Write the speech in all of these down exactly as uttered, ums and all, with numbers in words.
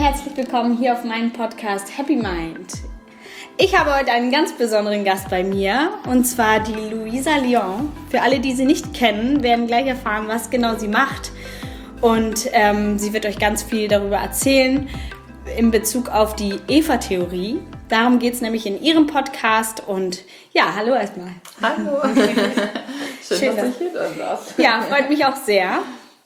herzlich willkommen hier auf meinem Podcast Happy Mind. Ich habe heute einen ganz besonderen Gast bei mir, und zwar die Louisa Lyon. Für alle, die sie nicht kennen, werden gleich erfahren, was genau sie macht. Und ähm, sie wird euch ganz viel darüber erzählen in Bezug auf die Eva-Theorie. Darum geht es nämlich in ihrem Podcast. Und ja, hallo erstmal. Hallo. Schön, Schön, dass du hier drin warst. Ja, freut mich auch sehr.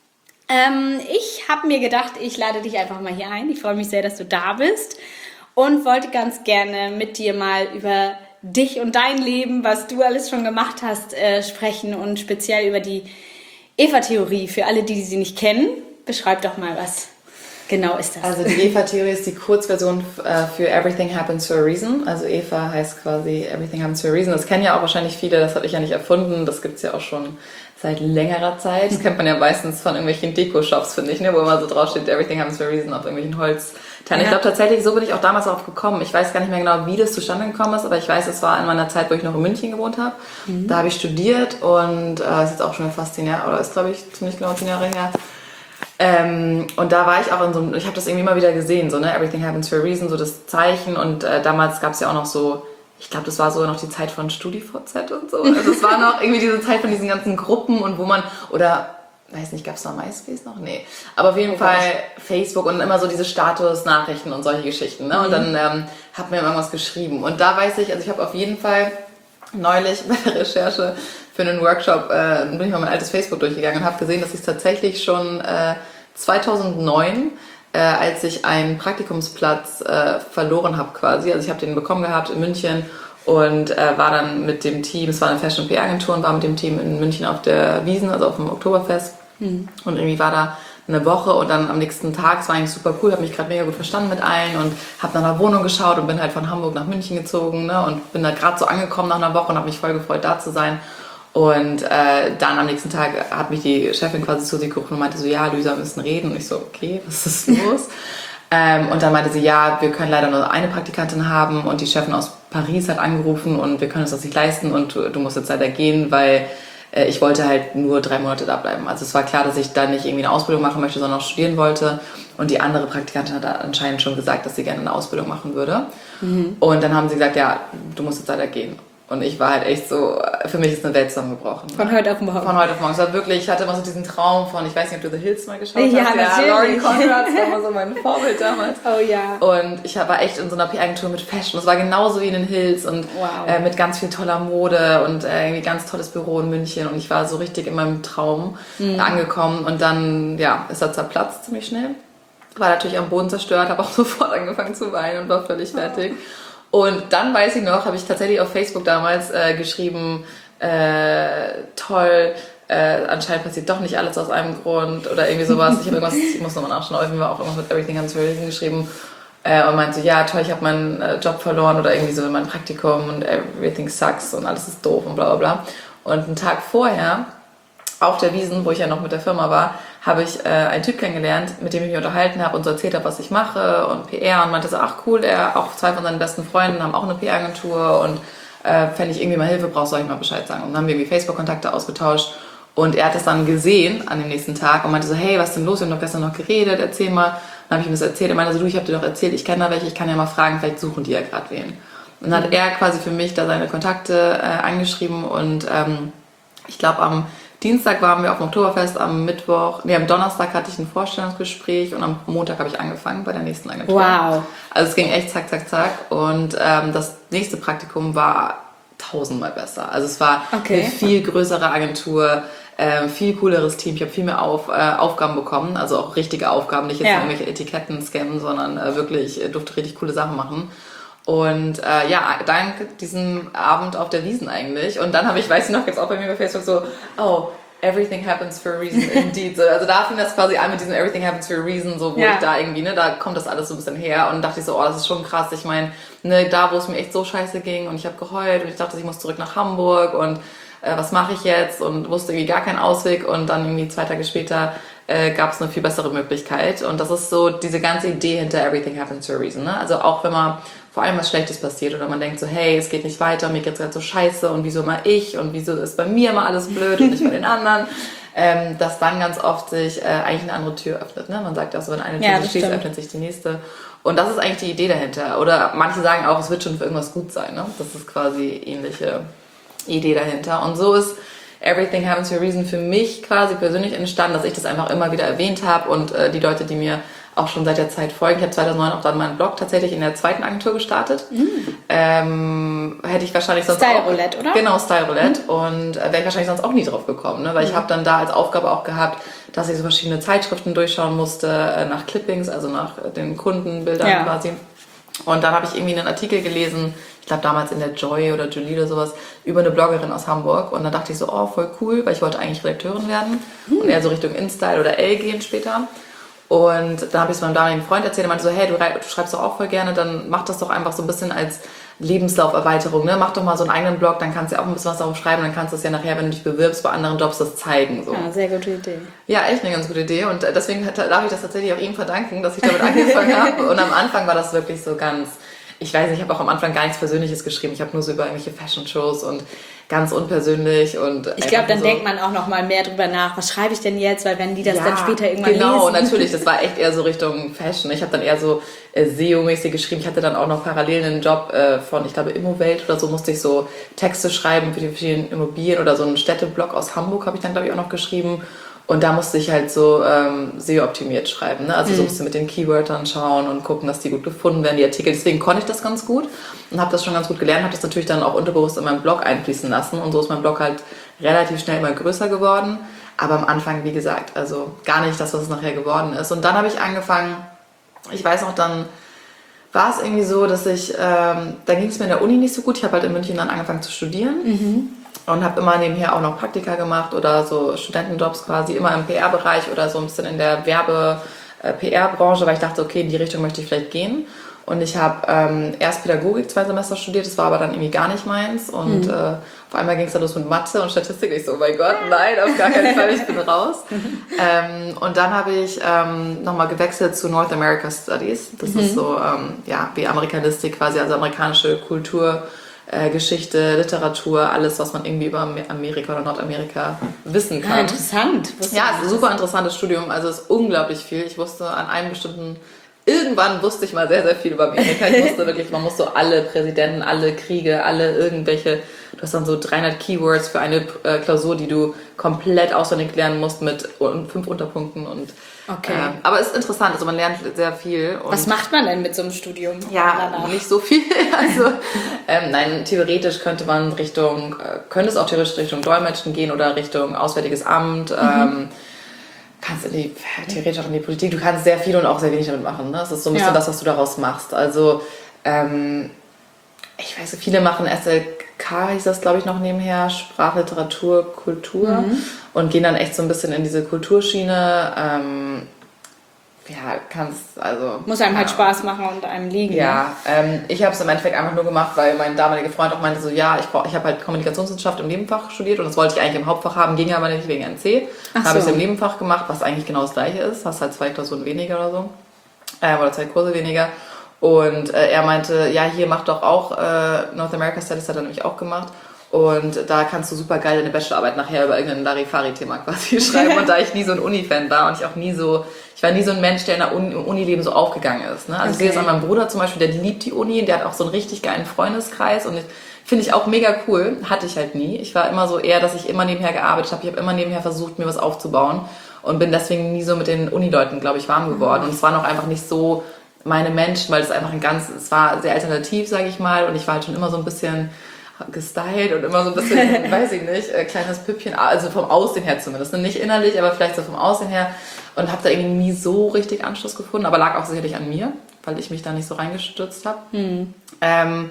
Ähm, ich habe mir gedacht, ich lade dich einfach mal hier ein. Ich freue mich sehr, dass du da bist und wollte ganz gerne mit dir mal über dich und dein Leben, was du alles schon gemacht hast, äh, sprechen und speziell über die Eva-Theorie. Für alle, die sie nicht kennen, beschreib doch mal, was genau ist das. Also die Eva-Theorie ist die Kurzversion äh, für Everything Happens for a Reason. Also Eva heißt quasi Everything Happens for a Reason. Das kennen ja auch wahrscheinlich viele, das habe ich ja nicht erfunden. Das gibt es ja auch schon seit längerer Zeit. Das kennt man ja meistens von irgendwelchen Deko-Shops, finde ich, ne? Wo immer so draufsteht, Everything Happens for a Reason auf irgendwelchen Holzteilen. Ja. Ich glaube tatsächlich, so bin ich auch damals darauf gekommen. Ich weiß gar nicht mehr genau, wie das zustande gekommen ist, aber ich weiß, es war in meiner Zeit, wo ich noch in München gewohnt habe. Mhm. Da habe ich studiert und äh, ist jetzt auch schon fast zehn Jahre, oder ist glaube ich ziemlich genau zehn Jahre her. Ähm, und da war ich auch in so einem, ich habe das irgendwie immer wieder gesehen, so, ne, Everything Happens for a Reason, so das Zeichen, und äh, damals gab es ja auch noch so, ich glaube, das war so noch die Zeit von StudiVZ und so, also es war noch irgendwie diese Zeit von diesen ganzen Gruppen und wo man, oder, weiß nicht, gab es noch MySpace noch? Nee, aber auf jeden oh, Fall was? Facebook und immer so diese Status-Nachrichten und solche Geschichten, ne, mhm. und dann ähm, hat mir irgendwas geschrieben und da weiß ich, also ich habe auf jeden Fall neulich bei der Recherche für einen Workshop äh, bin ich mal mein altes Facebook durchgegangen und habe gesehen, dass ich es tatsächlich schon äh, zweitausendneun, äh, als ich einen Praktikumsplatz äh, verloren habe quasi, also ich habe den bekommen gehabt in München und äh, war dann mit dem Team, es war eine Fashion- und P R-Agentur, und war mit dem Team in München auf der Wiesn, also auf dem Oktoberfest, mhm. und irgendwie war da eine Woche und dann am nächsten Tag, es war eigentlich super cool, habe mich gerade mega gut verstanden mit allen und habe nach einer Wohnung geschaut und bin halt von Hamburg nach München gezogen, ne, und bin da gerade so angekommen nach einer Woche und habe mich voll gefreut, da zu sein. Und äh, dann am nächsten Tag hat mich die Chefin quasi zu sich gerufen und meinte so, ja, Luisa, wir müssen reden. Und ich so, okay, was ist los? ähm, und dann meinte sie, ja, wir können leider nur eine Praktikantin haben und die Chefin aus Paris hat angerufen und wir können uns das nicht leisten und du, du musst jetzt leider gehen, weil äh, ich wollte halt nur drei Monate da bleiben. Also es war klar, dass ich da nicht irgendwie eine Ausbildung machen möchte, sondern auch studieren wollte. Und die andere Praktikantin hat anscheinend schon gesagt, dass sie gerne eine Ausbildung machen würde. Mhm. Und dann haben sie gesagt, ja, du musst jetzt leider gehen. Und ich war halt echt so, für mich ist eine Welt zusammengebrochen. Von heute auf morgen. Von heute auf morgen. Es war wirklich, ich hatte immer so diesen Traum von, ich weiß nicht, ob du The Hills mal geschaut ja, hast. Natürlich. Ja, Lauren Conrad, das war immer so mein Vorbild damals. Oh ja. Und ich war echt in so einer P R-Agentur mit Fashion. Es war genauso wie in den Hills und wow. äh, mit ganz viel toller Mode und äh, irgendwie ganz tolles Büro in München. Und ich war so richtig in meinem Traum mhm. angekommen. Und dann, ja, ist er zerplatzt ziemlich schnell. War natürlich am Boden zerstört, habe auch sofort angefangen zu weinen und war völlig fertig. Oh. Und dann weiß ich noch, habe ich tatsächlich auf Facebook damals äh, geschrieben, äh, toll, äh, anscheinend passiert doch nicht alles aus einem Grund oder irgendwie sowas. Ich habe irgendwas, ich muss nochmal nachschauen, irgendwie war auch irgendwas mit Everything Happens for a Reason geschrieben äh, und meinte so, ja toll, ich habe meinen äh, Job verloren oder irgendwie so mein Praktikum und everything sucks und alles ist doof und bla bla bla. Und einen Tag vorher, auf der Wiesn, wo ich ja noch mit der Firma war, habe ich äh, einen Typ kennengelernt, mit dem ich mich unterhalten habe und so erzählt habe, was ich mache und P R, und meinte so, ach cool, er, auch zwei von seinen besten Freunden haben auch eine P R-Agentur und äh, wenn ich irgendwie mal Hilfe brauche, soll ich mal Bescheid sagen. Und dann haben wir irgendwie Facebook-Kontakte ausgetauscht und er hat das dann gesehen an dem nächsten Tag und meinte so, hey, was ist denn los, wir haben doch gestern noch geredet, erzähl mal. Dann habe ich ihm das erzählt, er meinte so, du, ich habe dir doch erzählt, ich kenne da welche, ich kann ja mal fragen, vielleicht suchen die ja gerade wen. Und dann hat er quasi für mich da seine Kontakte äh, angeschrieben und ähm, ich glaube am Dienstag waren wir auf dem Oktoberfest, am Mittwoch, nee, am Donnerstag hatte ich ein Vorstellungsgespräch und am Montag habe ich angefangen bei der nächsten Agentur. Wow. Also es ging echt zack, zack, zack und ähm, das nächste Praktikum war tausendmal besser. Also es war okay. eine viel größere Agentur, äh, viel cooleres Team. Ich habe viel mehr auf, äh, Aufgaben bekommen, also auch richtige Aufgaben, nicht jetzt ja. irgendwelche Etiketten scannen, sondern äh, wirklich äh, durfte richtig coole Sachen machen. Und äh, ja, dank diesem Abend auf der Wiesn eigentlich. Und dann habe ich, weiß ich noch, gibt es auch bei mir bei Facebook so, oh, everything happens for a reason indeed. So, also da fing das quasi an mit diesem everything happens for a reason, so wo ja. ich da irgendwie, ne, da kommt das alles so ein bisschen her. Und dachte ich so, oh, das ist schon krass. Ich meine, ne, da wo es mir echt so scheiße ging und ich habe geheult und ich dachte, ich muss zurück nach Hamburg und äh, was mache ich jetzt? Und wusste irgendwie gar keinen Ausweg. Und dann irgendwie zwei Tage später äh, gab es eine viel bessere Möglichkeit. Und das ist so diese ganze Idee hinter everything happens for a reason. Ne? Also auch wenn man vor allem was Schlechtes passiert oder man denkt so, hey, es geht nicht weiter, mir geht's gerade so scheiße und wieso immer ich und wieso ist bei mir immer alles blöd und nicht bei den anderen. ähm, dass dann ganz oft sich äh, eigentlich eine andere Tür öffnet. Ne? Man sagt ja auch so, wenn eine Tür Ja, sich das schließt, stimmt. öffnet sich die nächste. Und das ist eigentlich die Idee dahinter. Oder manche sagen auch, es wird schon für irgendwas gut sein. Ne? Das ist quasi ähnliche Idee dahinter. Und so ist Everything Happens for a Reason für mich quasi persönlich entstanden, dass ich das einfach immer wieder erwähnt habe und äh, die Leute, die mir auch schon seit der Zeit folgen. Ich habe zweitausendneun auch dann meinen Blog tatsächlich in der zweiten Agentur gestartet. Mm. Ähm, hätte ich wahrscheinlich sonst Style auch... Roulette, oder? Genau, Style Roulette. Mm. Und äh, wäre ich wahrscheinlich sonst auch nie drauf gekommen. Ne? Weil mm. ich habe dann da als Aufgabe auch gehabt, dass ich so verschiedene Zeitschriften durchschauen musste, äh, nach Clippings, also nach äh, den Kundenbildern ja. quasi. Und dann habe ich irgendwie einen Artikel gelesen, ich glaube damals in der Joy oder Jolie oder sowas, über eine Bloggerin aus Hamburg. Und dann dachte ich so, oh, voll cool, weil ich wollte eigentlich Redakteurin werden mm. und eher so Richtung InStyle oder Elle gehen später. Und da habe ich es meinem damaligen Freund erzählt, er meinte so, hey, du, du schreibst doch auch voll gerne, dann mach das doch einfach so ein bisschen als Lebenslauferweiterung, ne? Mach doch mal so einen eigenen Blog, dann kannst du ja auch ein bisschen was darauf schreiben, dann kannst du es ja nachher, wenn du dich bewirbst, bei anderen Jobs das zeigen. So. Ja, sehr gute Idee. Ja, echt eine ganz gute Idee und deswegen darf ich das tatsächlich auch ihm verdanken, dass ich damit angefangen habe. Und am Anfang war das wirklich so ganz, ich weiß nicht, ich habe auch am Anfang gar nichts Persönliches geschrieben, ich habe nur so über irgendwelche Fashion-Shows und ganz unpersönlich und ich glaube, dann so. denkt man auch noch mal mehr drüber nach, was schreibe ich denn jetzt, weil wenn die das ja, dann später irgendwann genau, lesen. Genau, natürlich, das war echt eher so Richtung Fashion. Ich habe dann eher so äh, S E O-mäßig geschrieben. Ich hatte dann auch noch parallel einen Job äh, von, ich glaube, Immowelt oder so, musste ich so Texte schreiben für die verschiedenen Immobilien oder so einen Städteblog aus Hamburg habe ich dann, glaube ich, auch noch geschrieben. Und da musste ich halt so ähm, S E O-optimiert schreiben. Ne? Also mhm. so musste mit den Keywörtern schauen und gucken, dass die gut gefunden werden, die Artikel. Deswegen konnte ich das ganz gut und habe das schon ganz gut gelernt, habe das natürlich dann auch unterbewusst in meinem Blog einfließen lassen. Und so ist mein Blog halt relativ schnell immer größer geworden. Aber am Anfang, wie gesagt, also gar nicht das, was es nachher geworden ist. Und dann habe ich angefangen, ich weiß noch, dann war es irgendwie so, dass ich, ähm, da ging es mir in der Uni nicht so gut. Ich habe halt in München dann angefangen zu studieren. Mhm. Und habe immer nebenher auch noch Praktika gemacht oder so Studentenjobs quasi, immer im P R-Bereich oder so ein bisschen in der Werbe-P R-Branche, weil ich dachte, okay, in die Richtung möchte ich vielleicht gehen. Und ich habe ähm, erst Pädagogik zwei Semester studiert, das war aber dann irgendwie gar nicht meins. Und mhm. äh, auf einmal ging es dann los mit Mathe und Statistik. Ich so, oh mein Gott, nein, auf gar keinen Fall, ich bin raus. ähm, und dann habe ich ähm, nochmal gewechselt zu North America Studies. Das mhm. ist so, ähm, ja, wie Amerikanistik quasi, also amerikanische Kultur. Äh, Geschichte, Literatur, alles, was man irgendwie über Amerika oder Nordamerika wissen kann. Ja, interessant. Ja, es ist ein super interessantes Studium, also es ist unglaublich viel. Ich wusste an einem bestimmten, irgendwann wusste ich mal sehr, sehr viel über Amerika. Ich wusste wirklich, man muss so alle Präsidenten, alle Kriege, alle irgendwelche, du hast dann so dreihundert Keywords für eine äh, Klausur, die du komplett auswendig lernen musst mit fünf Unterpunkten und okay. Äh, aber es ist interessant, also man lernt sehr viel. Und was macht man denn mit so einem Studium? Ja, danach? Nicht so viel. Also ähm, nein, theoretisch könnte man Richtung, äh, könnte es auch theoretisch Richtung Dolmetschen gehen oder Richtung Auswärtiges Amt. Mhm. Ähm, kannst in die, theoretisch auch in die Politik. Du kannst sehr viel und auch sehr wenig damit machen. Ne? Das ist so ein bisschen ja. das, was du daraus machst. Also ähm, ich weiß, viele machen S L K, hieß das, glaube ich, noch nebenher, Sprache, Literatur, Kultur mhm. und gehen dann echt so ein bisschen in diese Kulturschiene. Ähm, ja, kannst, also... Muss einem ja. halt Spaß machen und einem liegen. Ja, ähm, ich habe es im Endeffekt einfach nur gemacht, weil mein damaliger Freund auch meinte so, ja, ich, brauch, ich habe halt Kommunikationswissenschaft im Nebenfach studiert und das wollte ich eigentlich im Hauptfach haben, ging aber nicht wegen N C. Dann habe ich es im Nebenfach gemacht, was eigentlich genau das gleiche ist, hast halt zwei Klausuren weniger oder so, äh, oder zwei Kurse weniger. Und äh, er meinte, ja, hier mach doch auch, äh, North America Studies hat er nämlich auch gemacht. Und da kannst du super geil deine Bachelorarbeit nachher über irgendein Larifari-Thema quasi schreiben. Und da ich nie so ein Uni-Fan war und ich auch nie so, ich war nie so ein Mensch, der in der Uni, im Unileben so aufgegangen ist. Ne? Also okay. Ich sehe das an meinem Bruder zum Beispiel, der liebt die Uni, der hat auch so einen richtig geilen Freundeskreis und ich, finde ich auch mega cool. Hatte ich halt nie. Ich war immer so eher, dass ich immer nebenher gearbeitet habe. Ich habe immer nebenher versucht, mir was aufzubauen und bin deswegen nie so mit den Unileuten, glaube ich, warm geworden. Und es waren auch einfach nicht so meine Menschen, weil es einfach ein ganz, es war sehr alternativ, sage ich mal. Und ich war halt schon immer so ein bisschen gestylt und immer so ein bisschen, weiß ich nicht, äh, kleines Püppchen, also vom Aussehen her zumindest. Nicht innerlich, aber vielleicht so vom Aussehen her. Und habe da irgendwie nie so richtig Anschluss gefunden, aber lag auch sicherlich an mir, weil ich mich da nicht so reingestürzt habe. Hm. Ähm,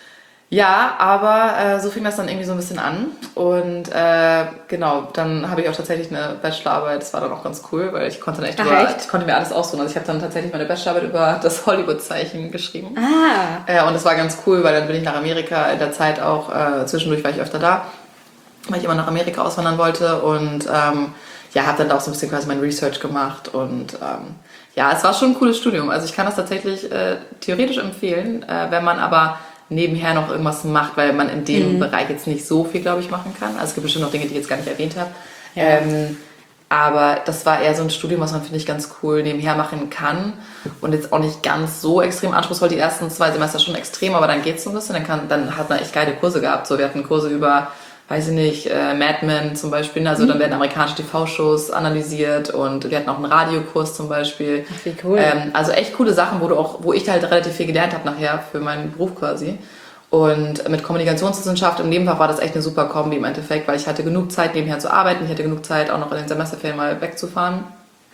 ja, aber äh, so fing das dann irgendwie so ein bisschen an. Und äh, genau, dann habe ich auch tatsächlich eine Bachelorarbeit, das war dann auch ganz cool, weil ich konnte dann echt, Ach, über, echt? ich konnte mir alles aussuchen. Also ich habe dann tatsächlich meine Bachelorarbeit über das Hollywood-Zeichen geschrieben. Ah. Äh, und das war ganz cool, weil dann bin ich nach Amerika in der Zeit auch, äh, zwischendurch war ich öfter da, weil ich immer nach Amerika auswandern wollte und ähm, ja, habe dann da auch so ein bisschen quasi mein Research gemacht und ähm, ja, es war schon ein cooles Studium. Also ich kann das tatsächlich äh, theoretisch empfehlen, äh, wenn man aber nebenher noch irgendwas macht, weil man in dem mhm. Bereich jetzt nicht so viel, glaube ich, machen kann. Also es gibt bestimmt noch Dinge, die ich jetzt gar nicht erwähnt habe. Ja. Ähm, Aber das war eher so ein Studium, was man, finde ich, ganz cool nebenher machen kann. Und jetzt auch nicht ganz so extrem anspruchsvoll. Die ersten zwei Semester schon extrem, aber dann geht's so ein bisschen. Dann, kann, dann hat man echt geile Kurse gehabt. So, wir hatten Kurse über, weiß ich nicht, äh, Mad Men zum Beispiel. Also mhm. dann werden amerikanische T V-Shows analysiert und wir hatten auch einen Radiokurs zum Beispiel. Ach, wie cool. Ähm, also echt coole Sachen, wo du auch, wo ich halt relativ viel gelernt habe nachher für meinen Beruf quasi. Und mit Kommunikationswissenschaft im Nebenfach war das echt eine super Kombi im Endeffekt, weil ich hatte genug Zeit nebenher zu arbeiten, ich hatte genug Zeit auch noch in den Semesterferien mal wegzufahren.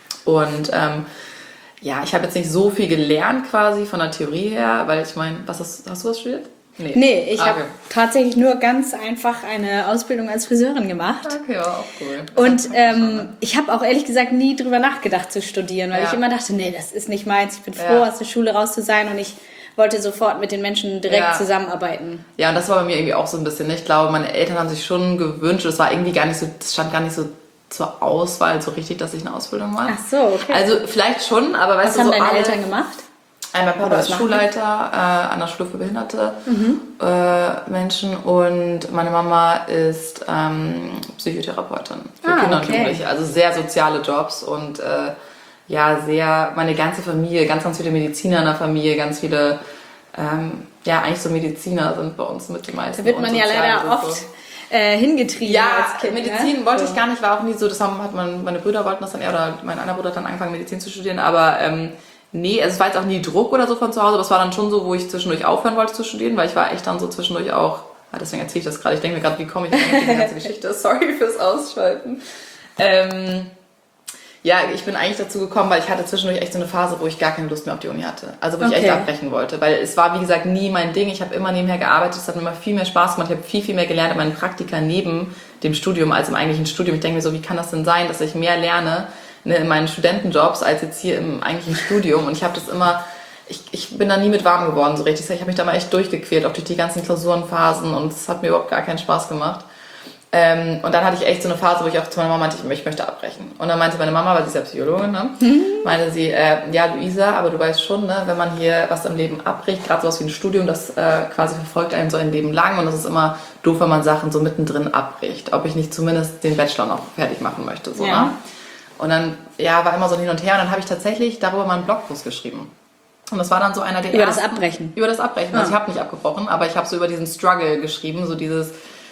Und ähm, ja, ich habe jetzt nicht so viel gelernt quasi von der Theorie her, weil ich meine, was hast, hast du was studiert? Nee, nee ich ah, okay. habe tatsächlich nur ganz einfach eine Ausbildung als Friseurin gemacht. Okay, ja, auch cool. Und ähm, ich habe auch ehrlich gesagt nie drüber nachgedacht zu studieren, weil ja. ich immer dachte, nee, das ist nicht meins. Ich bin froh, ja. aus der Schule raus zu sein und ich wollte sofort mit den Menschen direkt ja. zusammenarbeiten. Ja, und das war bei mir irgendwie auch so ein bisschen. Ich glaube, meine Eltern haben sich schon gewünscht, das war irgendwie gar nicht so, das stand gar nicht so zur Auswahl so richtig, dass ich eine Ausbildung mache. Ach so, okay. Also vielleicht schon, aber weißt Was du, haben so deine alle, Eltern gemacht? Mein Papa ist Schulleiter äh, an der Schule für behinderte mhm. äh, Menschen und meine Mama ist ähm, Psychotherapeutin für ah, Kinder und okay. Jugendliche. Also sehr soziale Jobs und äh, ja, sehr, meine ganze Familie, ganz, ganz viele Mediziner in der Familie, ganz viele, ähm, ja, eigentlich so Mediziner sind bei uns mit die meisten. Da wird man ja leider oft so. äh, hingetrieben ja, als Kind. Medizin ne? wollte so. ich gar nicht, war auch nie so, das haben, hat man, meine Brüder wollten das dann eher, oder mein einer Bruder hat dann angefangen Medizin zu studieren, aber ähm, nee, also es war jetzt auch nie Druck oder so von zu Hause, aber es war dann schon so, wo ich zwischendurch aufhören wollte zu studieren, weil ich war echt dann so zwischendurch auch, ah, deswegen erzähle ich das gerade, ich denke mir gerade, wie komme ich eigentlich in die ganze Geschichte, sorry fürs Ausschalten. Ähm, ja, ich bin eigentlich dazu gekommen, weil ich hatte zwischendurch echt so eine Phase, wo ich gar keine Lust mehr auf die Uni hatte. Also wo ich okay. echt abbrechen wollte, weil es war, wie gesagt, nie mein Ding. Ich habe immer nebenher gearbeitet, es hat mir immer viel mehr Spaß gemacht, ich habe viel, viel mehr gelernt in meinen Praktika neben dem Studium als im eigentlichen Studium. Ich denke mir so, wie kann das denn sein, dass ich mehr lerne in meinen Studentenjobs als jetzt hier im eigentlichen Studium? Und ich habe das immer, ich, ich bin da nie mit warm geworden so richtig. Ich habe mich da mal echt durchgequält, auch durch die ganzen Klausurenphasen und es hat mir überhaupt gar keinen Spaß gemacht. Ähm, und dann hatte ich echt so eine Phase, wo ich auch zu meiner Mama meinte, ich, ich möchte abbrechen. Und dann meinte meine Mama, weil sie ist ja Psychologin, ne? Mhm. meinte sie, äh, ja Luisa, aber du weißt schon, ne, wenn man hier was im Leben abbricht, gerade sowas wie ein Studium, das äh, quasi verfolgt einen so ein Leben lang und das ist immer doof, wenn man Sachen so mittendrin abbricht. Ob ich nicht zumindest den Bachelor noch fertig machen möchte. So, ja. ne? Und dann ja, war immer so ein Hin und Her und dann habe ich tatsächlich darüber mal einen Blogpost geschrieben. Und das war dann so einer der Über ersten, das Abbrechen? Über das Abbrechen. Ah. Also ich habe nicht abgebrochen, aber ich habe so über diesen Struggle geschrieben, so dieses...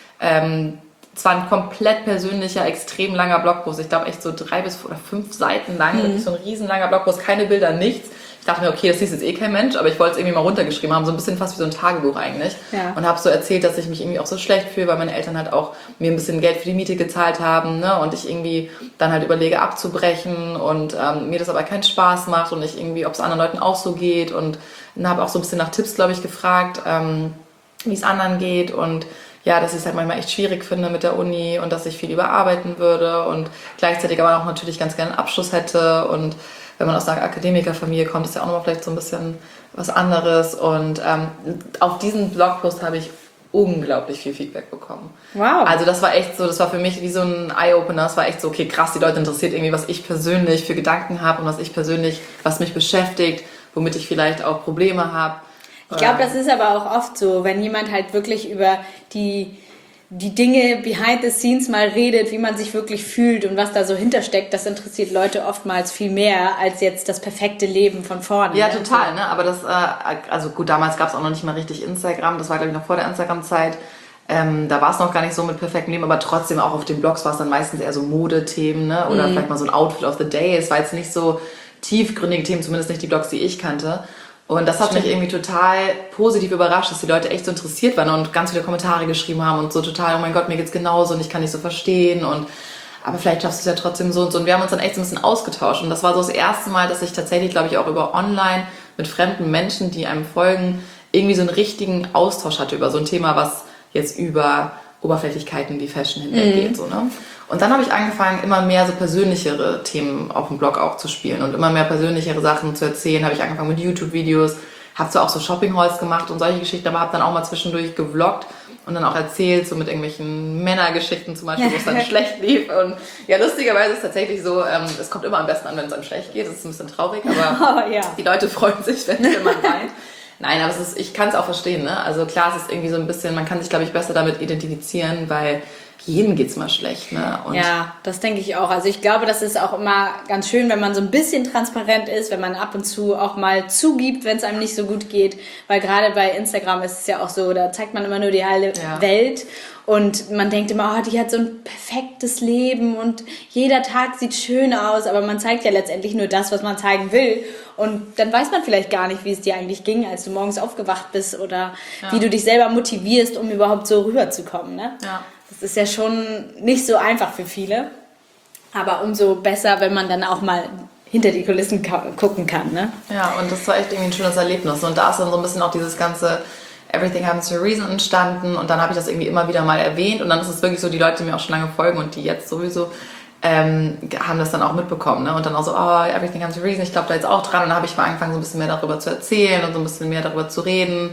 Ähm, zwar ein komplett persönlicher, extrem langer Blogpost. Ich glaube echt so drei bis oder fünf Seiten lang. Mhm. Wirklich so ein riesenlanger Blogpost, keine Bilder, nichts. Ich dachte mir, okay, das liest jetzt eh kein Mensch, aber ich wollte es irgendwie mal runtergeschrieben haben. So ein bisschen fast wie so ein Tagebuch eigentlich. Ja. Und habe so erzählt, dass ich mich irgendwie auch so schlecht fühle, weil meine Eltern halt auch mir ein bisschen Geld für die Miete gezahlt haben. Ne? Und ich irgendwie dann halt überlege abzubrechen und ähm, mir das aber keinen Spaß macht und ich irgendwie, ob es anderen Leuten auch so geht. Und dann habe auch so ein bisschen nach Tipps, glaube ich, gefragt, ähm, wie es anderen geht und ja, dass ich es halt manchmal echt schwierig finde mit der Uni und dass ich viel überarbeiten würde und gleichzeitig aber auch natürlich ganz gerne einen Abschluss hätte und wenn man aus einer Akademikerfamilie kommt, ist ja auch nochmal vielleicht so ein bisschen was anderes und ähm, auf diesen Blogpost habe ich unglaublich viel Feedback bekommen. Wow. Also das war echt so, das war für mich wie so ein Eye-Opener, das war echt so, okay krass, die Leute interessiert irgendwie, was ich persönlich für Gedanken habe und was ich persönlich, was mich beschäftigt, womit ich vielleicht auch Probleme habe. Ich glaube, das ist aber auch oft so, wenn jemand halt wirklich über die, die Dinge behind the scenes mal redet, wie man sich wirklich fühlt und was da so hintersteckt, das interessiert Leute oftmals viel mehr als jetzt das perfekte Leben von vorne. Ja, ne? total, ne? Aber das, also gut, damals gab es auch noch nicht mal richtig Instagram, das war glaube ich noch vor der Instagram-Zeit. Ähm, da war es noch gar nicht so mit perfektem Leben, aber trotzdem auch auf den Blogs war es dann meistens eher so Modethemen, ne? Oder mhm. vielleicht mal so ein Outfit of the Day. Es war jetzt nicht so tiefgründige Themen, zumindest nicht die Blogs, die ich kannte. Und das hat Stimmt. mich irgendwie total positiv überrascht, dass die Leute echt so interessiert waren und ganz viele Kommentare geschrieben haben und so total, oh mein Gott, mir geht's genauso und ich kann nicht so verstehen und aber vielleicht schaffst du es ja trotzdem so und so. Und wir haben uns dann echt so ein bisschen ausgetauscht und das war so das erste Mal, dass ich tatsächlich, glaube ich, auch über online mit fremden Menschen, die einem folgen, irgendwie so einen richtigen Austausch hatte über so ein Thema, was jetzt über Oberflächlichkeiten wie Fashion hinweg geht. Mhm. So, ne? Und dann habe ich angefangen, immer mehr so persönlichere Themen auf dem Blog auch zu spielen und immer mehr persönlichere Sachen zu erzählen. Habe ich angefangen mit YouTube-Videos, habe zwar auch so Shopping-Hauls gemacht und solche Geschichten, aber habe dann auch mal zwischendurch gevloggt und dann auch erzählt, so mit irgendwelchen Männergeschichten zum Beispiel, wo es dann schlecht lief. Und ja, lustigerweise ist es tatsächlich so, ähm, es kommt immer am besten an, wenn es einem schlecht geht. Das ist ein bisschen traurig, aber oh, ja. die Leute freuen sich, wenn jemand weint. Nein, aber es ist, ich kann es auch verstehen, ne? Also klar, es ist irgendwie so ein bisschen, man kann sich, glaube ich, besser damit identifizieren, weil jedem geht's mal schlecht. Ne? Und ja, das denke ich auch. Also ich glaube, das ist auch immer ganz schön, wenn man so ein bisschen transparent ist, wenn man ab und zu auch mal zugibt, wenn es einem nicht so gut geht. Weil gerade bei Instagram ist es ja auch so, da zeigt man immer nur die halbe Ja. Welt. Und man denkt immer, oh, die hat so ein perfektes Leben und jeder Tag sieht schön aus. Aber man zeigt ja letztendlich nur das, was man zeigen will. Und dann weiß man vielleicht gar nicht, wie es dir eigentlich ging, als du morgens aufgewacht bist oder Ja. wie du dich selber motivierst, um überhaupt so rüberzukommen. Ne? Ja. Das ist ja schon nicht so einfach für viele. Aber umso besser, wenn man dann auch mal hinter die Kulissen ka- gucken kann. Ne? Ja, und das war echt irgendwie ein schönes Erlebnis. Und da ist dann so ein bisschen auch dieses ganze Everything Happens for a Reason entstanden. Und dann habe ich das irgendwie immer wieder mal erwähnt. Und dann ist es wirklich so, die Leute, die mir auch schon lange folgen und die jetzt sowieso, ähm, haben das dann auch mitbekommen. Ne? Und dann auch so, oh, Everything Happens for a Reason, ich glaube da jetzt auch dran. Und dann habe ich mal angefangen, so ein bisschen mehr darüber zu erzählen und so ein bisschen mehr darüber zu reden.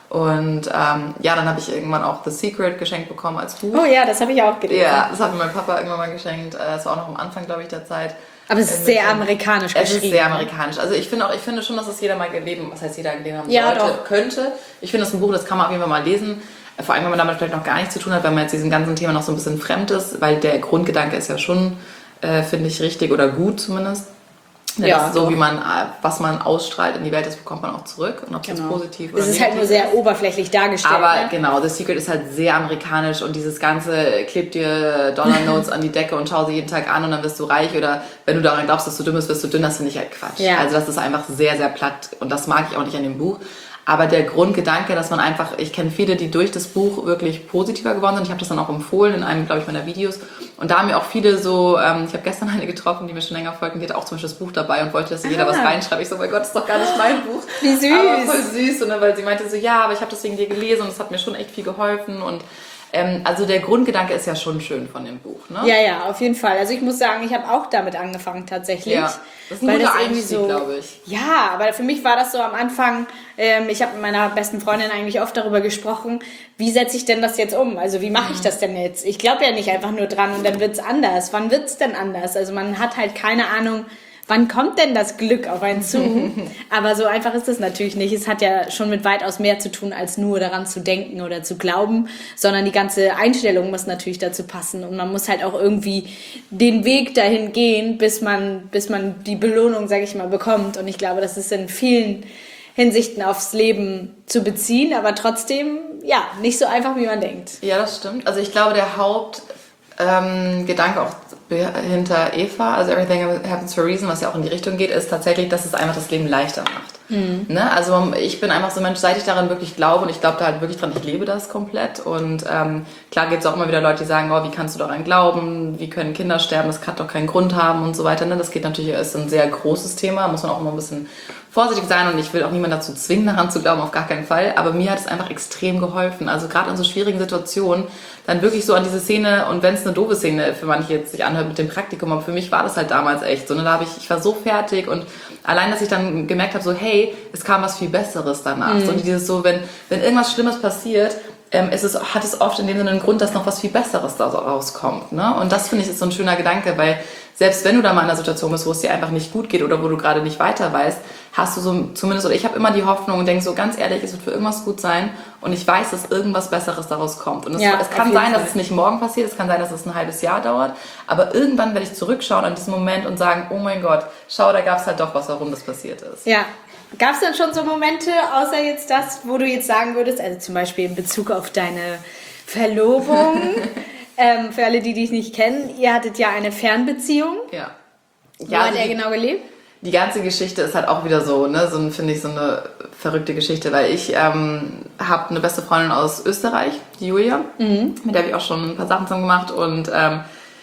Und ähm, ja, dann habe ich irgendwann auch The Secret geschenkt bekommen als Buch. Oh ja, das habe ich auch gelesen. Ja, das hat mir mein Papa irgendwann mal geschenkt. Das war auch noch am Anfang, glaube ich, der Zeit. Aber es ist sehr amerikanisch Es geschrieben. ist sehr amerikanisch. Also ich finde auch, ich finde schon, dass es jeder mal gelesen, was heißt jeder gelesen haben Ja, sollte, doch. könnte. Ich finde, das ist ein Buch, das kann man auf jeden Fall mal lesen. Vor allem, wenn man damit vielleicht noch gar nichts zu tun hat, wenn man jetzt diesem ganzen Thema noch so ein bisschen fremd ist, weil der Grundgedanke ist ja schon, äh, finde ich, richtig oder gut zumindest. Ja, Ja, das ist so, doch. wie man, äh, was man ausstrahlt in die Welt, das bekommt man auch zurück. Und ob es Genau. jetzt positiv oder Es ist halt nur negativ sehr oberflächlich dargestellt. aber ne? genau, The Secret ist halt sehr amerikanisch und dieses ganze, kleb dir Dollar Notes an die Decke und schau sie jeden Tag an und dann wirst du reich oder wenn du daran glaubst, dass du dumm bist, wirst du dünn, das finde ich halt Quatsch. Ja. Also das ist einfach sehr, sehr platt und das mag ich auch nicht an dem Buch. Aber der Grundgedanke, dass man einfach, ich kenne viele, die durch das Buch wirklich positiver geworden sind. Ich habe das dann auch empfohlen in einem, glaube ich, meiner Videos. Und da haben mir auch viele so, ähm, ich habe gestern eine getroffen, die mir schon länger folgen, die hat auch zum Beispiel das Buch dabei und wollte, dass jeder was reinschreibt. Ich so, mein Gott, das ist doch gar nicht mein Buch. Wie süß. Aber voll süß. Und dann, weil sie meinte so, ja, aber ich habe das wegen dir gelesen und das hat mir schon echt viel geholfen. Und ähm, also der Grundgedanke ist ja schon schön von dem Buch, ne? Ja, ja, auf jeden Fall. Also ich muss sagen, ich habe auch damit angefangen tatsächlich. Ja, das ist ein weil guter das irgendwie Einstieg, glaube ich. Ja, aber für mich war das so am Anfang, ähm, ich habe mit meiner besten Freundin eigentlich oft darüber gesprochen, wie setze ich denn das jetzt um? Also wie mache ich das denn jetzt? Ich glaube ja nicht einfach nur dran und dann wird's anders. Wann wird's denn anders? Also man hat halt keine Ahnung, wann kommt denn das Glück auf einen zu? Aber so einfach ist es natürlich nicht. Es hat ja schon mit weitaus mehr zu tun, als nur daran zu denken oder zu glauben, sondern die ganze Einstellung muss natürlich dazu passen. Und man muss halt auch irgendwie den Weg dahin gehen, bis man, bis man die Belohnung, sage ich mal, bekommt. Und ich glaube, das ist in vielen Hinsichten aufs Leben zu beziehen, aber trotzdem, ja, nicht so einfach, wie man denkt. Ja, das stimmt. Also ich glaube, der Hauptgedanke ähm, Gedanke auch hinter Eva, also Everything Happens for a Reason, was ja auch in die Richtung geht, ist tatsächlich, dass es einfach das Leben leichter macht. Mhm. Ne? Also ich bin einfach so ein Mensch, seit ich daran wirklich glaube und ich glaube da halt wirklich dran, ich lebe das komplett und ähm, klar gibt es auch immer wieder Leute, die sagen, oh, wie kannst du daran glauben, wie können Kinder sterben, das kann doch keinen Grund haben und so weiter. Ne? Das geht natürlich, ist ein sehr großes Thema, muss man auch immer ein bisschen vorsichtig sein und ich will auch niemanden dazu zwingen, daran zu glauben, auf gar keinen Fall, aber mir hat es einfach extrem geholfen, also gerade in so schwierigen Situationen, dann wirklich so an diese Szene und wenn es eine doofe Szene für manche jetzt sich anhört mit dem Praktikum, aber für mich war das halt damals echt so, ne? Da habe ich, ich war so fertig und allein, dass ich dann gemerkt habe, so hey, es kam was viel Besseres danach, mhm. so dieses so, wenn, wenn irgendwas Schlimmes passiert, ähm, es ist, hat es oft in dem Sinne einen Grund, dass noch was viel Besseres da rauskommt, ne? Und das finde ich ist so ein schöner Gedanke, weil selbst wenn du da mal in einer Situation bist, wo es dir einfach nicht gut geht oder wo du gerade nicht weiter weißt, hast du so zumindest, oder ich habe immer die Hoffnung und denke so ganz ehrlich, es wird für irgendwas gut sein und ich weiß, dass irgendwas Besseres daraus kommt. Und es, ja, es kann sein, dass es nicht morgen passiert, es kann sein, dass es ein halbes Jahr dauert, aber irgendwann werde ich zurückschauen an diesen Moment und sagen, oh mein Gott, schau, da gab es halt doch was, warum das passiert ist. Ja. Gab es denn schon so Momente, außer jetzt das, wo du jetzt sagen würdest, also zum Beispiel in Bezug auf deine Verlobung, ähm, für alle, die dich nicht kennen, ihr hattet ja eine Fernbeziehung. Ja. Wo Ja, hat also er die- genau gelebt? Die ganze Geschichte ist halt auch wieder so, ne, so ein- finde ich so eine verrückte Geschichte, weil ich ähm, habe eine beste Freundin aus Österreich, die Julia, mhm. mit der habe ich auch schon ein paar Sachen zusammen gemacht und ähm,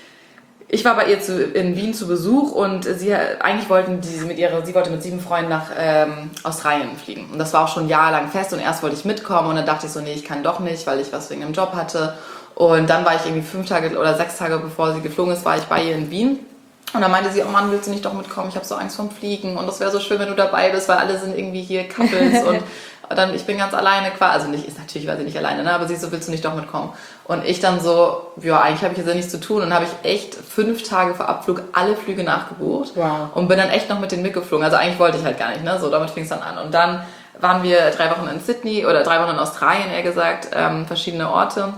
ich war bei ihr zu, in Wien zu Besuch und sie eigentlich wollten die mit ihrer, sie wollte mit sieben Freunden nach ähm, Australien fliegen und das war auch schon jahrelang fest und erst wollte ich mitkommen und dann dachte ich so, nee, ich kann doch nicht, weil ich was wegen dem Job hatte und dann war ich irgendwie fünf Tage oder sechs Tage bevor sie geflogen ist, war ich bei ihr in Wien. Und dann meinte sie, oh Mann, willst du nicht doch mitkommen? Ich habe so Angst vorm Fliegen und das wäre so schön, wenn du dabei bist, weil alle sind irgendwie hier Couples und dann ich bin ganz alleine quasi, also nicht, ist natürlich, weil sie nicht alleine, ne? Aber sie so, willst du nicht doch mitkommen? Und ich dann so, ja, eigentlich habe ich jetzt ja nichts zu tun und habe ich echt fünf Tage vor Abflug alle Flüge nachgebucht Wow. und bin dann echt noch mit denen mitgeflogen. Also eigentlich wollte ich halt gar nicht, ne? So, damit fing es dann an. Und dann waren wir drei Wochen in Sydney oder drei Wochen in Australien, eher gesagt, ähm, verschiedene Orte.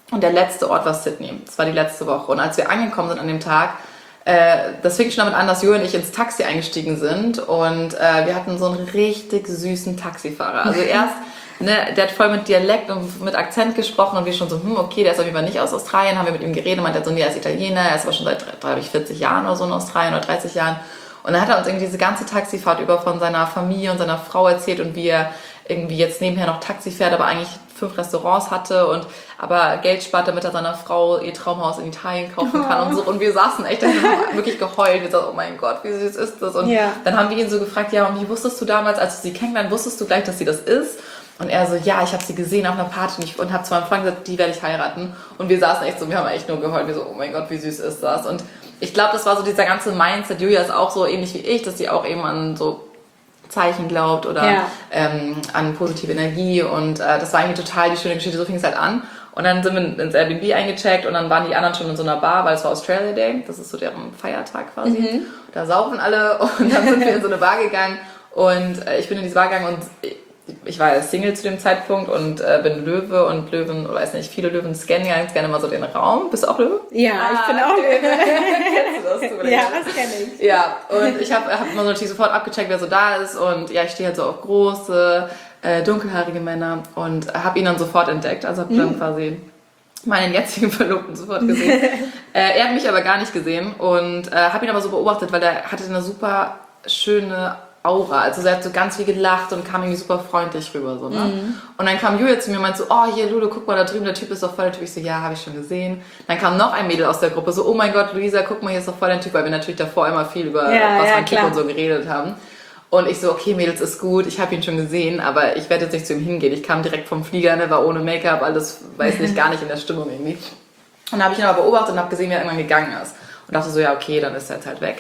Und der letzte Ort war Sydney. Das war die letzte Woche. Und als wir angekommen sind an dem Tag, äh, das fing schon damit an, dass Julia und ich ins Taxi eingestiegen sind. Und äh, wir hatten so einen richtig süßen Taxifahrer. Also erst, ne, der hat voll mit Dialekt und mit Akzent gesprochen. Und wir schon so, hm, okay, der ist auf jeden Fall nicht aus Australien. Haben wir mit ihm geredet. Meinte so, nee, er ist Italiener. Er ist aber schon seit dreißig, vierzig Jahren oder so in Australien oder dreißig Jahren. Und dann hat er uns irgendwie diese ganze Taxifahrt über von seiner Familie und seiner Frau erzählt und wie er irgendwie jetzt nebenher noch Taxi fährt, aber eigentlich fünf Restaurants hatte und aber Geld spart, damit er seiner Frau ihr Traumhaus in Italien kaufen kann und so. Und wir saßen echt da und haben wirklich geheult. Wir sagten, oh mein Gott, wie süß ist das? Und ja. Dann haben wir ihn so gefragt, ja, und wie wusstest du damals, als du sie kennengelernt, wusstest du gleich, dass sie das ist? Und er so, ja, ich habe sie gesehen auf einer Party und, ich, und habe zu meinem Freund gesagt, die werde ich heiraten. Und wir saßen echt so, wir haben echt nur geheult. Wir so, oh mein Gott, wie süß ist das? Und ich glaube, das war so dieser ganze Mindset. Julia ist auch so ähnlich wie ich, dass sie auch eben an so Zeichen glaubt oder ja. ähm, an positive Energie. Und äh, das war irgendwie total die schöne Geschichte. So fing es halt an. Und dann sind wir ins Airbnb eingecheckt und dann waren die anderen schon in so einer Bar, weil es war Australia Day. Das ist so deren Feiertag quasi. Mhm. Da saufen alle und dann sind wir in so eine Bar gegangen. Und äh, ich bin in diese Bar gegangen und ich war Single zu dem Zeitpunkt und äh, bin Löwe und Löwen, oder weiß nicht, viele Löwen scannen ganz gerne mal so den Raum. Bist du auch Löwe? Ja, ah, ich bin auch Löwe. Kennst du das? Du ja, das kenne ich. Ja, und ich habe hab immer so natürlich sofort abgecheckt, wer so da ist und ja, ich stehe halt so auf große, äh, dunkelhaarige Männer und habe ihn dann sofort entdeckt, also habe mhm. dann quasi meinen jetzigen Verlobten sofort gesehen. äh, er hat mich aber gar nicht gesehen und äh, habe ihn aber so beobachtet, weil er hatte eine super schöne Aura. Also sie hat so ganz viel gelacht und kam irgendwie super freundlich rüber. So, ne? Mhm. Und dann kam Julia zu mir und meinte so, oh hier Ludo, guck mal da drüben, der Typ ist doch voll der Typ. Ich so, ja, habe ich schon gesehen. Dann kam noch ein Mädel aus der Gruppe, so, oh mein Gott, Luisa, guck mal, hier ist doch voll der Typ, weil wir natürlich davor immer viel über ja, was ja, man Typ und so geredet haben. Und ich so, okay Mädels, ist gut, ich habe ihn schon gesehen, aber ich werde jetzt nicht zu ihm hingehen. Ich kam direkt vom Flieger, ne, war ohne Make-up, alles, weiß nicht, gar nicht in der Stimmung irgendwie. Und dann habe ich ihn aber beobachtet und habe gesehen, wie er irgendwann gegangen ist. Und dachte so, ja okay, dann ist er jetzt halt weg.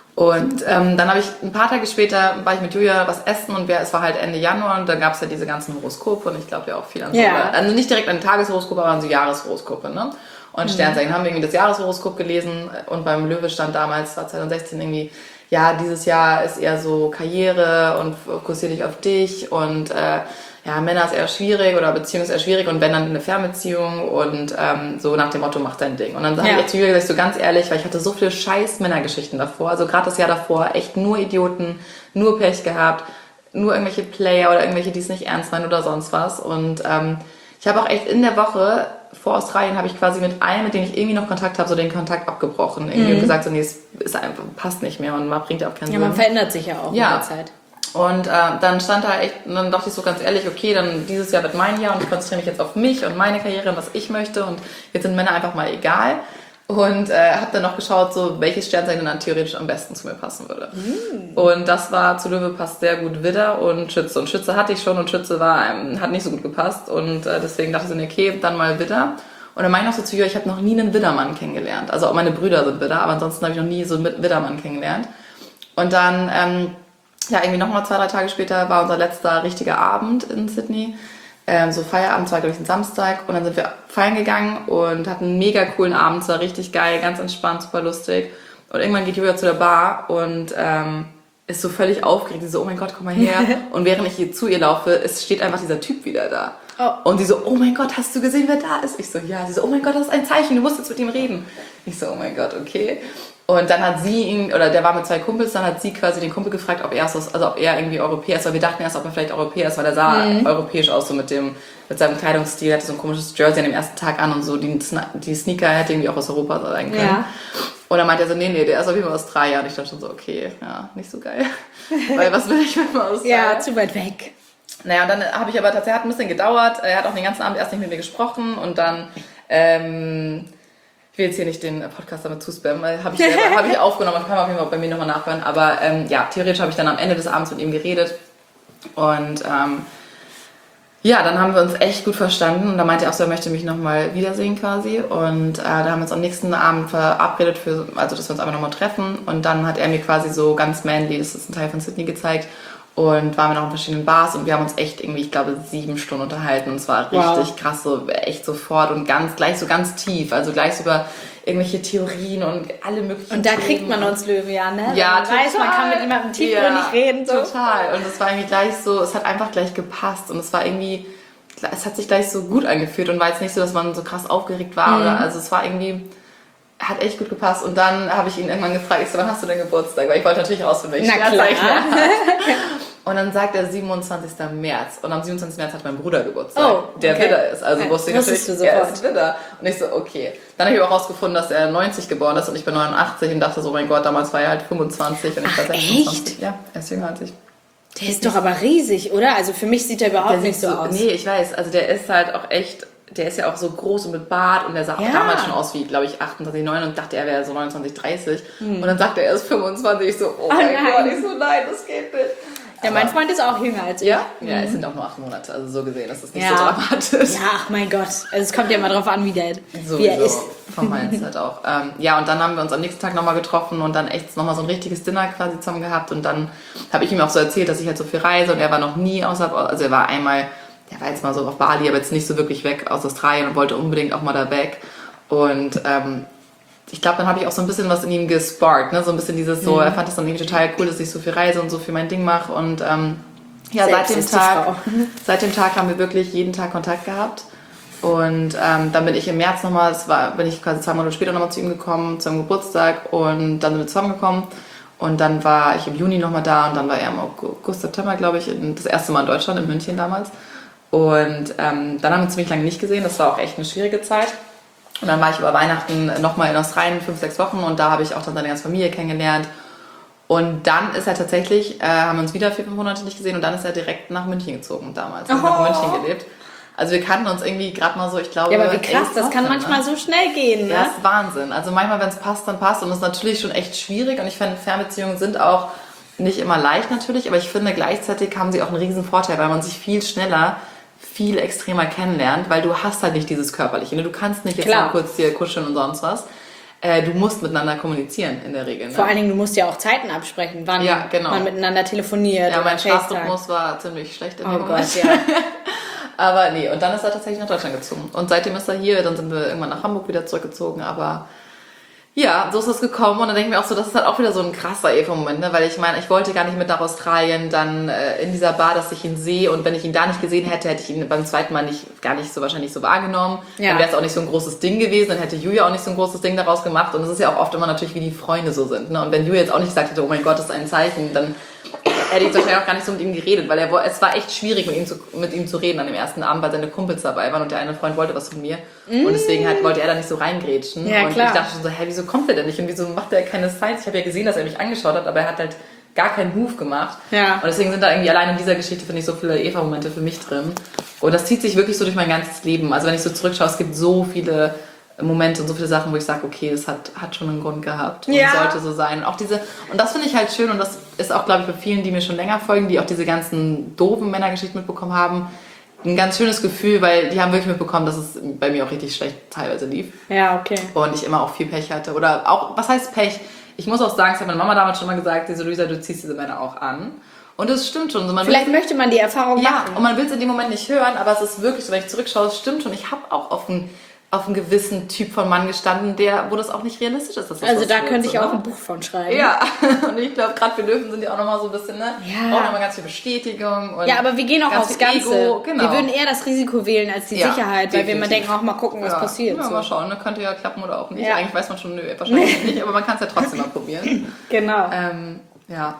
Und ähm, dann habe ich ein paar Tage später, war ich mit Julia was essen und wir, es war halt Ende Januar und dann gab es ja diese ganzen Horoskope und ich glaube ja auch viel an so, ja. also nicht direkt an Tageshoroskope, aber an so Jahreshoroskope, ne? Und mhm. Sternzeichen haben wir irgendwie das Jahreshoroskop gelesen und beim Löwe stand damals, war zwanzig sechzehn irgendwie, ja, dieses Jahr ist eher so Karriere und fokussier dich auf dich und äh, ja, Männer ist eher schwierig oder Beziehung ist eher schwierig und wenn dann eine Fernbeziehung und ähm, so nach dem Motto, mach dein Ding. Und dann habe ja. ich zu Julia gesagt, so ganz ehrlich, weil ich hatte so viele scheiß Männergeschichten davor, also gerade das Jahr davor, echt nur Idioten, nur Pech gehabt, nur irgendwelche Player oder irgendwelche, die es nicht ernst meinen oder sonst was. Und ähm, ich habe auch echt in der Woche vor Australien habe ich quasi mit allen, mit denen ich irgendwie noch Kontakt habe, so den Kontakt abgebrochen. Irgendwie mhm. gesagt, so nee, es ist einfach, passt nicht mehr und man bringt ja auch keinen ja, Sinn. Ja, man verändert sich ja auch ja. mit der Zeit. Und äh, dann stand da echt, und dann dachte ich so ganz ehrlich, okay, dann dieses Jahr wird mein Jahr und ich konzentriere mich jetzt auf mich und meine Karriere und was ich möchte und jetzt sind Männer einfach mal egal. Und äh, habe dann noch geschaut, so welches Sternzeichen dann theoretisch am besten zu mir passen würde. Mm. Und das war, zu Löwe passt sehr gut Widder und Schütze. Und Schütze hatte ich schon und Schütze war, ähm, hat nicht so gut gepasst. Und äh, deswegen dachte ich so, okay, dann mal Widder. Und dann meine ich noch so zu ihr, ich habe noch nie einen Widdermann kennengelernt. Also auch meine Brüder sind Widder, aber ansonsten habe ich noch nie so einen Widdermann kennengelernt. Und dann, ähm, ja, irgendwie nochmal zwei, drei Tage später war unser letzter richtiger Abend in Sydney. Ähm, so Feierabend, war glaube ich ein Samstag. Und dann sind wir feiern gegangen und hatten einen mega coolen Abend. Es war richtig geil, ganz entspannt, super lustig. Und irgendwann geht Julia zu der Bar und ähm, ist so völlig aufgeregt. Sie so, oh mein Gott, komm mal her. Und während ich hier zu ihr laufe, es steht einfach dieser Typ wieder da. Oh. Und sie so, oh mein Gott, hast du gesehen, wer da ist? Ich so, ja. Sie so, oh mein Gott, das ist ein Zeichen, du musst jetzt mit ihm reden. Ich so, oh mein Gott, okay. Und dann hat sie ihn, oder der war mit zwei Kumpels, dann hat sie quasi den Kumpel gefragt, ob er, also ob er irgendwie Europäer ist, weil wir dachten erst, ob er vielleicht Europäer ist, weil er sah mhm. europäisch aus, so mit dem, mit seinem Kleidungsstil, er hatte so ein komisches Jersey an dem ersten Tag an und so, die, die Sneaker hätte irgendwie auch aus Europa sein können. Ja. Und dann meinte er so, nee, nee, der ist auf jeden Fall aus drei Jahren. Ich dachte schon so, okay, ja, nicht so geil. Weil was will ich mit dem aus? Ja, zu weit weg. Naja, und dann habe ich aber tatsächlich, hat ein bisschen gedauert, er hat auch den ganzen Abend erst nicht mit mir gesprochen und dann, ähm, ich will jetzt hier nicht den Podcast damit zuspammen, weil habe ich, hab ich aufgenommen, kann man auf jeden Fall bei mir nochmal nachhören, aber ähm, ja, theoretisch habe ich dann am Ende des Abends mit ihm geredet und ähm, ja, dann haben wir uns echt gut verstanden und da meinte er auch so, er möchte mich nochmal wiedersehen quasi und äh, da haben wir uns am nächsten Abend verabredet, für, also dass wir uns einfach nochmal treffen und dann hat er mir quasi so ganz manly, das ist ein Teil von Sydney, gezeigt und waren wir noch in verschiedenen Bars und wir haben uns echt irgendwie, ich glaube, sieben Stunden unterhalten und es war richtig wow. krass, so echt sofort und ganz, gleich so ganz tief, also gleich so über irgendwelche Theorien und alle möglichen Und da Themen. Kriegt man uns Löwe, ja, ne? Ja, man total. weiß, man kann mit jemandem tiefgründig ja, reden. So. Total. Und es war irgendwie gleich so, es hat einfach gleich gepasst und es war irgendwie es hat sich gleich so gut angefühlt und war jetzt nicht so, dass man so krass aufgeregt war. Mhm. Oder, also es war irgendwie, hat echt gut gepasst. Und dann habe ich ihn irgendwann gefragt, ich so, wann hast du denn Geburtstag? Weil ich wollte natürlich rausfinden, welche Sternzeichen er hat. Und dann sagt er siebenundzwanzigsten März. Und am siebenundzwanzigsten März hat mein Bruder Geburtstag, oh, der okay. Widder ist. Also ja, wusste ich natürlich, du er ist Widder. Und ich so, okay. Dann habe ich auch rausgefunden, dass er neunzig geboren ist und ich bin neunundachtzig und dachte so, mein Gott, damals war er halt fünfundzwanzig und ich Ach, war sechsundzwanzig. Echt? Ja, er ist jünger als ich. Der ist doch aber riesig, oder? Also für mich sieht er überhaupt der nicht so aus. Nee, ich weiß. Also der ist halt auch echt, der ist ja auch so groß und mit Bart und der sah ja. auch damals schon aus wie, glaube ich, achtundzwanzig, neun und dachte, er wäre so neunundzwanzig, dreißig. Hm. Und dann sagt er, er ist fünfundzwanzig. Ich so, oh, oh mein Gott, ich so, nein, das geht nicht. Ja, mein Freund ist auch jünger als ich. Ja? Ja, es sind auch nur acht Monate, also so gesehen, das ist nicht ja. so dramatisch. Ja, ach mein Gott. Also es kommt ja mal drauf an, wie der so, wie er so ist. Vom Mindset auch. Ähm, ja, und dann haben wir uns am nächsten Tag nochmal getroffen und dann echt nochmal so ein richtiges Dinner quasi zusammen gehabt. Und dann habe ich ihm auch so erzählt, dass ich halt so viel reise und er war noch nie außerhalb, also er war einmal, der war jetzt mal so auf Bali, aber jetzt nicht so wirklich weg aus Australien und wollte unbedingt auch mal da weg. Und ähm, ich glaube, dann habe ich auch so ein bisschen was in ihm gesparkt, ne? So ein bisschen dieses so, mhm. er fand es dann irgendwie total cool, dass ich so viel reise und so viel mein Ding mache und ähm, ja, seit dem, Tag, seit dem Tag haben wir wirklich jeden Tag Kontakt gehabt. Und ähm, dann bin ich im März nochmal, das war, bin ich quasi zwei Monate später nochmal zu ihm gekommen, zum Geburtstag. Und dann sind wir zusammengekommen. Und dann war ich im Juni nochmal da und dann war er im August, September, glaube ich, das erste Mal in Deutschland, in München damals. Und ähm, dann haben wir ziemlich lange nicht gesehen, das war auch echt eine schwierige Zeit. Und dann war ich über Weihnachten nochmal in Australien, fünf, sechs Wochen. Und da habe ich auch dann seine ganze Familie kennengelernt. Und dann ist er tatsächlich, äh, haben wir uns wieder vier, fünf Monate nicht gesehen und dann ist er direkt nach München gezogen damals. Er hat noch in München gelebt. Also wir kannten uns irgendwie gerade mal so, ich glaube... Ja, aber wie krass, das kann manchmal so schnell gehen, ne? Ja, das ist Wahnsinn. Also manchmal, wenn es passt, dann passt. Und das ist natürlich schon echt schwierig. Und ich finde, Fernbeziehungen sind auch nicht immer leicht natürlich. Aber ich finde, gleichzeitig haben sie auch einen riesen Vorteil, weil man sich viel schneller, viel extremer kennenlernt. Weil du hast halt nicht dieses Körperliche. Ne? Du kannst nicht jetzt Klar. mal kurz hier kuscheln und sonst was. Äh, du musst miteinander kommunizieren in der Regel. Ne? Vor allen Dingen, du musst ja auch Zeiten absprechen, wann ja, genau. man miteinander telefoniert. Ja, mein Schlafrhythmus war ziemlich schlecht in oh dem Gott, Moment. ja. Aber nee, und dann ist er tatsächlich nach Deutschland gezogen. Und seitdem ist er hier, dann sind wir irgendwann nach Hamburg wieder zurückgezogen, aber ja, so ist es gekommen und dann denke ich mir auch so, das ist halt auch wieder so ein krasser Eva-Moment, ne? Weil ich meine, ich wollte gar nicht mit nach Australien, dann äh, in dieser Bar, dass ich ihn sehe und wenn ich ihn da nicht gesehen hätte, hätte ich ihn beim zweiten Mal nicht, gar nicht so wahrscheinlich so wahrgenommen. Ja. Dann wäre es auch nicht so ein großes Ding gewesen, dann hätte Julia auch nicht so ein großes Ding daraus gemacht und es ist ja auch oft immer natürlich, wie die Freunde so sind, ne? Und wenn Julia jetzt auch nicht gesagt hätte, oh mein Gott, das ist ein Zeichen, dann hätte ich wahrscheinlich auch gar nicht so mit ihm geredet, weil er, es war echt schwierig, mit ihm, zu, mit ihm zu reden an dem ersten Abend, weil seine Kumpels dabei waren und der eine Freund wollte was von mir. Mm. Und deswegen halt, wollte er da nicht so reingrätschen. Ja, und klar. Ich dachte schon so, hä, wieso kommt er denn nicht? Und wieso macht er keine Signs? Ich habe ja gesehen, dass er mich angeschaut hat, aber er hat halt gar keinen Move gemacht. Ja. Und deswegen sind da irgendwie allein in dieser Geschichte, finde ich, so viele Eva-Momente für mich drin. Und das zieht sich wirklich so durch mein ganzes Leben. Also wenn ich so zurückschaue, es gibt so viele Momente und so viele Sachen, wo ich sage, okay, das hat, hat schon einen Grund gehabt und ja. sollte so sein. Und auch diese, und das finde ich halt schön und das ist auch, glaube ich, bei vielen, die mir schon länger folgen, die auch diese ganzen doofen Männergeschichten mitbekommen haben, ein ganz schönes Gefühl, weil die haben wirklich mitbekommen, dass es bei mir auch richtig schlecht teilweise lief. Ja, okay. Und ich immer auch viel Pech hatte. Oder auch, was heißt Pech? Ich muss auch sagen, das hat meine Mama damals schon mal gesagt, diese Luisa, du ziehst diese Männer auch an. Und das stimmt schon. Man Vielleicht möchte man die Erfahrung ja, machen. Ja, und man will es in dem Moment nicht hören, aber es ist wirklich so, wenn ich zurückschaue, es stimmt schon. Ich habe auch auf ein auf einen gewissen Typ von Mann gestanden, der, wo das auch nicht realistisch ist. Dass das also da wird, könnte ich so, auch ne? ein Buch von schreiben. Ja, und ich glaube, gerade für Löwen sind die auch nochmal so ein bisschen, ne? Ja. Brauchen nochmal ganz viel Bestätigung. Und ja, aber wir gehen auch aufs Ganze. Ego. Genau. Wir würden eher das Risiko wählen als die ja, Sicherheit, weil definitiv. wir immer denken, auch mal gucken, was ja. passiert. Ja, so. mal schauen, ne? Könnte ja klappen oder auch nicht. Ja. Eigentlich weiß man schon, nö, wahrscheinlich nicht, aber man kann es ja trotzdem mal probieren. Genau. Ähm, ja.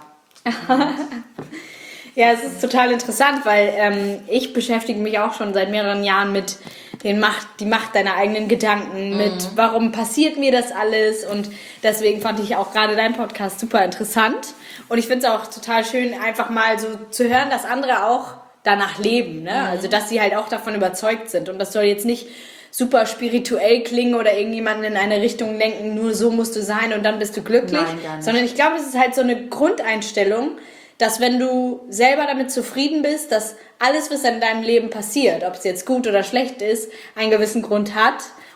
Ja, es ist total interessant, weil ähm, ich beschäftige mich auch schon seit mehreren Jahren mit den Macht, die Macht deiner eigenen Gedanken, mit mhm. warum passiert mir das alles und deswegen fand ich auch gerade deinen Podcast super interessant und ich finde es auch total schön, einfach mal so zu hören, dass andere auch danach leben, ne? Mhm. Also dass sie halt auch davon überzeugt sind und das soll jetzt nicht super spirituell klingen oder irgendjemanden in eine Richtung lenken, nur so musst du sein und dann bist du glücklich, Nein, gar nicht. Sondern ich glaube, es ist halt so eine Grundeinstellung, dass wenn du selber damit zufrieden bist, dass alles, was in deinem Leben passiert, ob es jetzt gut oder schlecht ist, einen gewissen Grund hat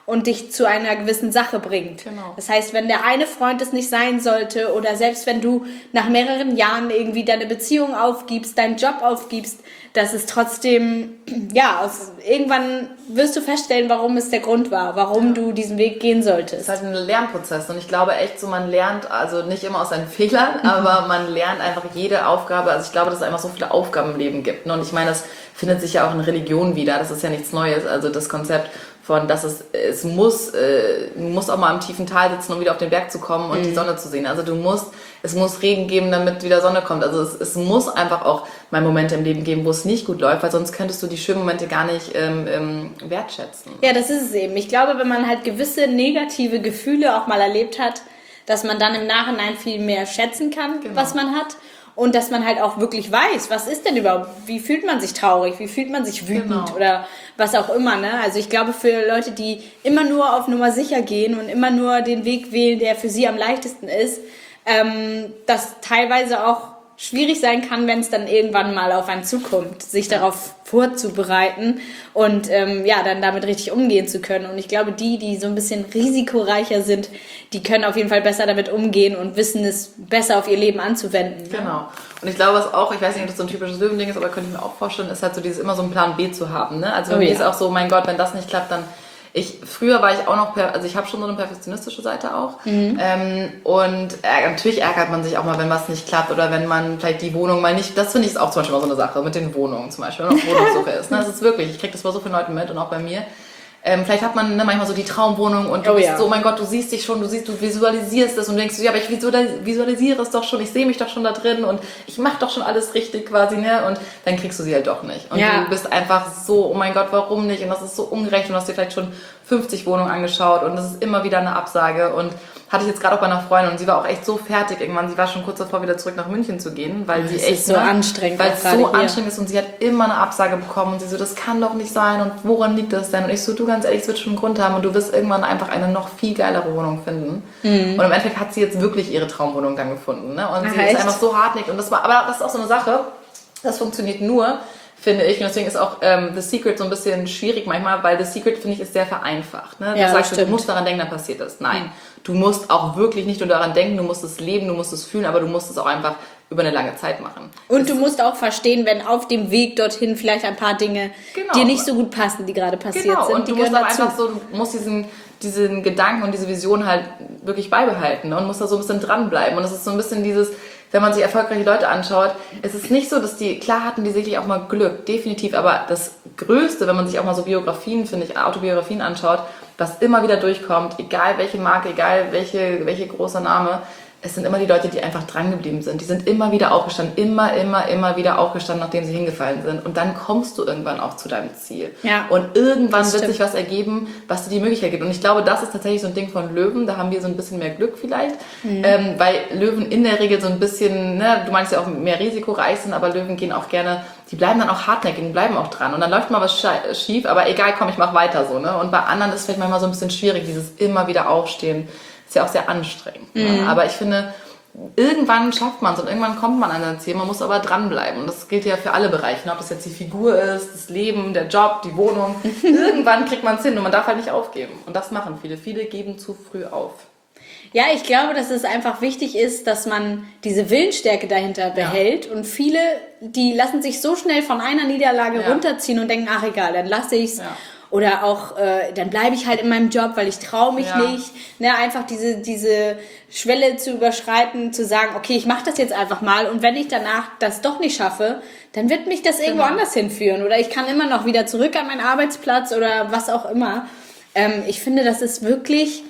und dich zu einer gewissen Sache bringt. Genau. Das heißt, wenn der eine Freund es nicht sein sollte oder selbst wenn du nach mehreren Jahren irgendwie deine Beziehung aufgibst, deinen Job aufgibst, dass es trotzdem, ja, aus, irgendwann wirst du feststellen, warum es der Grund war, warum ja. du diesen Weg gehen solltest. Es ist halt ein Lernprozess und ich glaube echt so, man lernt, also nicht immer aus seinen Fehlern, mhm. aber man lernt einfach jede Aufgabe, also ich glaube, dass es einfach so viele Aufgaben im Leben gibt. Und ich meine, das findet sich ja auch in Religion wieder, das ist ja nichts Neues, also das Konzept von, dass es, es muss, äh, du musst auch mal im tiefen Tal sitzen, um wieder auf den Berg zu kommen und mhm. die Sonne zu sehen. Also du musst, es muss Regen geben, damit wieder Sonne kommt. Also es, es muss einfach auch mal Momente im Leben geben, wo es nicht gut läuft, weil sonst könntest du die schönen Momente gar nicht ähm, ähm, wertschätzen. Ja, das ist es eben. Ich glaube, wenn man halt gewisse negative Gefühle auch mal erlebt hat, dass man dann im Nachhinein viel mehr schätzen kann, genau. was man hat. Und dass man halt auch wirklich weiß, was ist denn überhaupt, wie fühlt man sich traurig, wie fühlt man sich wütend genau. oder was auch immer. Ne? Also ich glaube, für Leute, die immer nur auf Nummer sicher gehen und immer nur den Weg wählen, der für sie am leichtesten ist, ähm, das teilweise auch schwierig sein kann, wenn es dann irgendwann mal auf einen zukommt, sich darauf vorzubereiten und ähm, ja, dann damit richtig umgehen zu können. Und ich glaube, die, die so ein bisschen risikoreicher sind, die können auf jeden Fall besser damit umgehen und wissen es besser auf ihr Leben anzuwenden. Genau. Und ich glaube, was auch, ich weiß nicht, ob das so ein typisches Löwending ist, aber könnte ich mir auch vorstellen, ist halt so dieses immer so einen Plan B zu haben. Ne? Also bei oh, mir ja. ist auch so, mein Gott, wenn das nicht klappt, dann Ich, früher war ich auch noch, per, also ich habe schon so eine perfektionistische Seite auch. Mhm. Ähm, und äh, natürlich ärgert man sich auch mal, wenn was nicht klappt oder wenn man vielleicht die Wohnung mal nicht, das finde ich auch zum Beispiel mal so eine Sache mit den Wohnungen zum Beispiel, wenn man auf Wohnungssuche ist. Ne? Das ist wirklich, ich kriege das bei so vielen Leuten mit und auch bei mir. Ähm, vielleicht hat man ne, manchmal so die Traumwohnung und du oh, bist ja. so, oh mein Gott, du siehst dich schon, du siehst, du visualisierst es und denkst so, ja, aber ich visualisiere es doch schon, ich sehe mich doch schon da drin und ich mache doch schon alles richtig quasi, ne? Und dann kriegst du sie halt doch nicht. Und ja. du bist einfach so, oh mein Gott, warum nicht? Und das ist so ungerecht und du hast dir vielleicht schon fünfzig Wohnungen angeschaut und das ist immer wieder eine Absage und hatte ich jetzt gerade auch bei einer Freundin und sie war auch echt so fertig irgendwann, sie war schon kurz davor, wieder zurück nach München zu gehen, weil das sie ist echt so ne, anstrengend, weil es so hier. anstrengend ist und sie hat immer eine Absage bekommen und sie so, das kann doch nicht sein und woran liegt das denn? Und ich so, du ganz ehrlich, es wird schon einen Grund haben und du wirst irgendwann einfach eine noch viel geilere Wohnung finden. Mhm. Und im Endeffekt hat sie jetzt wirklich ihre Traumwohnung dann gefunden, ne? Und Ach, sie echt? ist einfach so hartnäckig und das war, aber das ist auch so eine Sache, das funktioniert nur, finde ich. Und deswegen ist auch ähm, The Secret so ein bisschen schwierig manchmal, weil The Secret, finde ich, ist sehr vereinfacht. Ne? Ja, du sagst, du musst daran denken, dann passiert das. Nein, mhm. du musst auch wirklich nicht nur daran denken, du musst es leben, du musst es fühlen, aber du musst es auch einfach über eine lange Zeit machen. Und das du musst auch verstehen, wenn auf dem Weg dorthin vielleicht ein paar Dinge genau. dir nicht so gut passen, die gerade passiert genau. sind. Und du musst aber einfach so, du musst diesen, diesen Gedanken und diese Vision halt wirklich beibehalten, ne? Und musst da so ein bisschen dranbleiben. Und es ist so ein bisschen dieses, wenn man sich erfolgreiche Leute anschaut, es ist nicht so, dass die, klar hatten die sicherlich auch mal Glück, definitiv, aber das Größte, wenn man sich auch mal so Biografien, finde ich, Autobiografien anschaut, was immer wieder durchkommt, egal welche Marke, egal welche, welche große Name, es sind immer die Leute, die einfach dran geblieben sind. Die sind immer wieder aufgestanden, immer, immer, immer wieder aufgestanden, nachdem sie hingefallen sind. Und dann kommst du irgendwann auch zu deinem Ziel. Ja, und irgendwann wird sich was ergeben, was dir die Möglichkeit gibt. Und ich glaube, das ist tatsächlich so ein Ding von Löwen. Da haben wir so ein bisschen mehr Glück vielleicht. Mhm. Ähm, weil Löwen in der Regel so ein bisschen, ne, du meinst ja auch mehr risikoreich sind, aber Löwen gehen auch gerne, die bleiben dann auch hartnäckig, die bleiben auch dran. Und dann läuft mal was schief, aber egal, komm, ich mach weiter so. Ne? Und bei anderen ist es vielleicht manchmal so ein bisschen schwierig, dieses immer wieder Aufstehen. Ist ja auch sehr anstrengend. Mhm. Ne? Aber ich finde, irgendwann schafft man es und irgendwann kommt man an sein Ziel. Man muss aber dranbleiben. Und das gilt ja für alle Bereiche. Ob das jetzt die Figur ist, das Leben, der Job, die Wohnung. Irgendwann kriegt man es hin und man darf halt nicht aufgeben. Und das machen viele. Viele geben zu früh auf. Ja, ich glaube, dass es einfach wichtig ist, dass man diese Willensstärke dahinter behält. Ja. Und viele, die lassen sich so schnell von einer Niederlage ja. runterziehen und denken, ach egal, dann lasse ich's. Ja. Oder auch, äh, dann bleibe ich halt in meinem Job, weil ich traue mich ja. nicht. Ne, einfach diese, diese Schwelle zu überschreiten, zu sagen, okay, ich mache das jetzt einfach mal. Und wenn ich danach das doch nicht schaffe, dann wird mich das irgendwo genau. anders hinführen. Oder ich kann immer noch wieder zurück an meinen Arbeitsplatz oder was auch immer. Ähm, ich finde, das ist wirklich...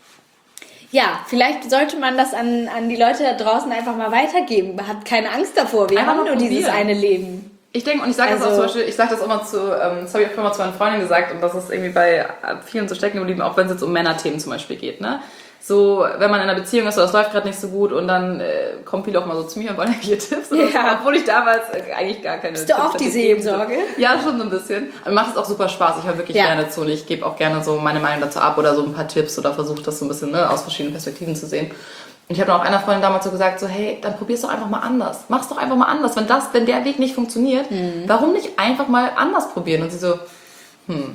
Ja, vielleicht sollte man das an, an die Leute da draußen einfach mal weitergeben. Hat keine Angst davor. Wir einfach haben nur dieses eine Leben. Ich denke, und ich sage also, das auch zum Beispiel, ich sage das immer zu, ähm, das habe ich auch immer zu meinen Freundinnen gesagt und das ist irgendwie bei vielen so stecken geblieben, auch wenn es jetzt um Männerthemen zum Beispiel geht, ne? So, wenn man in einer Beziehung ist oder es läuft gerade nicht so gut und dann äh, kommen viele auch mal so zu mir und wollen irgendwelche Tipps oder ja. so, obwohl ich damals äh, eigentlich gar keine Bist Tipps du auch die Seelsorge? Ja, schon so ein bisschen. Aber mir macht es auch super Spaß. Ich höre wirklich ja. gerne zu und ich gebe auch gerne so meine Meinung dazu ab oder so ein paar Tipps oder versuche das so ein bisschen ne, aus verschiedenen Perspektiven zu sehen. Und ich habe dann auch einer Freundin damals so gesagt, so hey, dann probier's doch einfach mal anders. Mach's doch einfach mal anders. Wenn das, wenn der Weg nicht funktioniert, mhm. warum nicht einfach mal anders probieren? Und sie so, hm,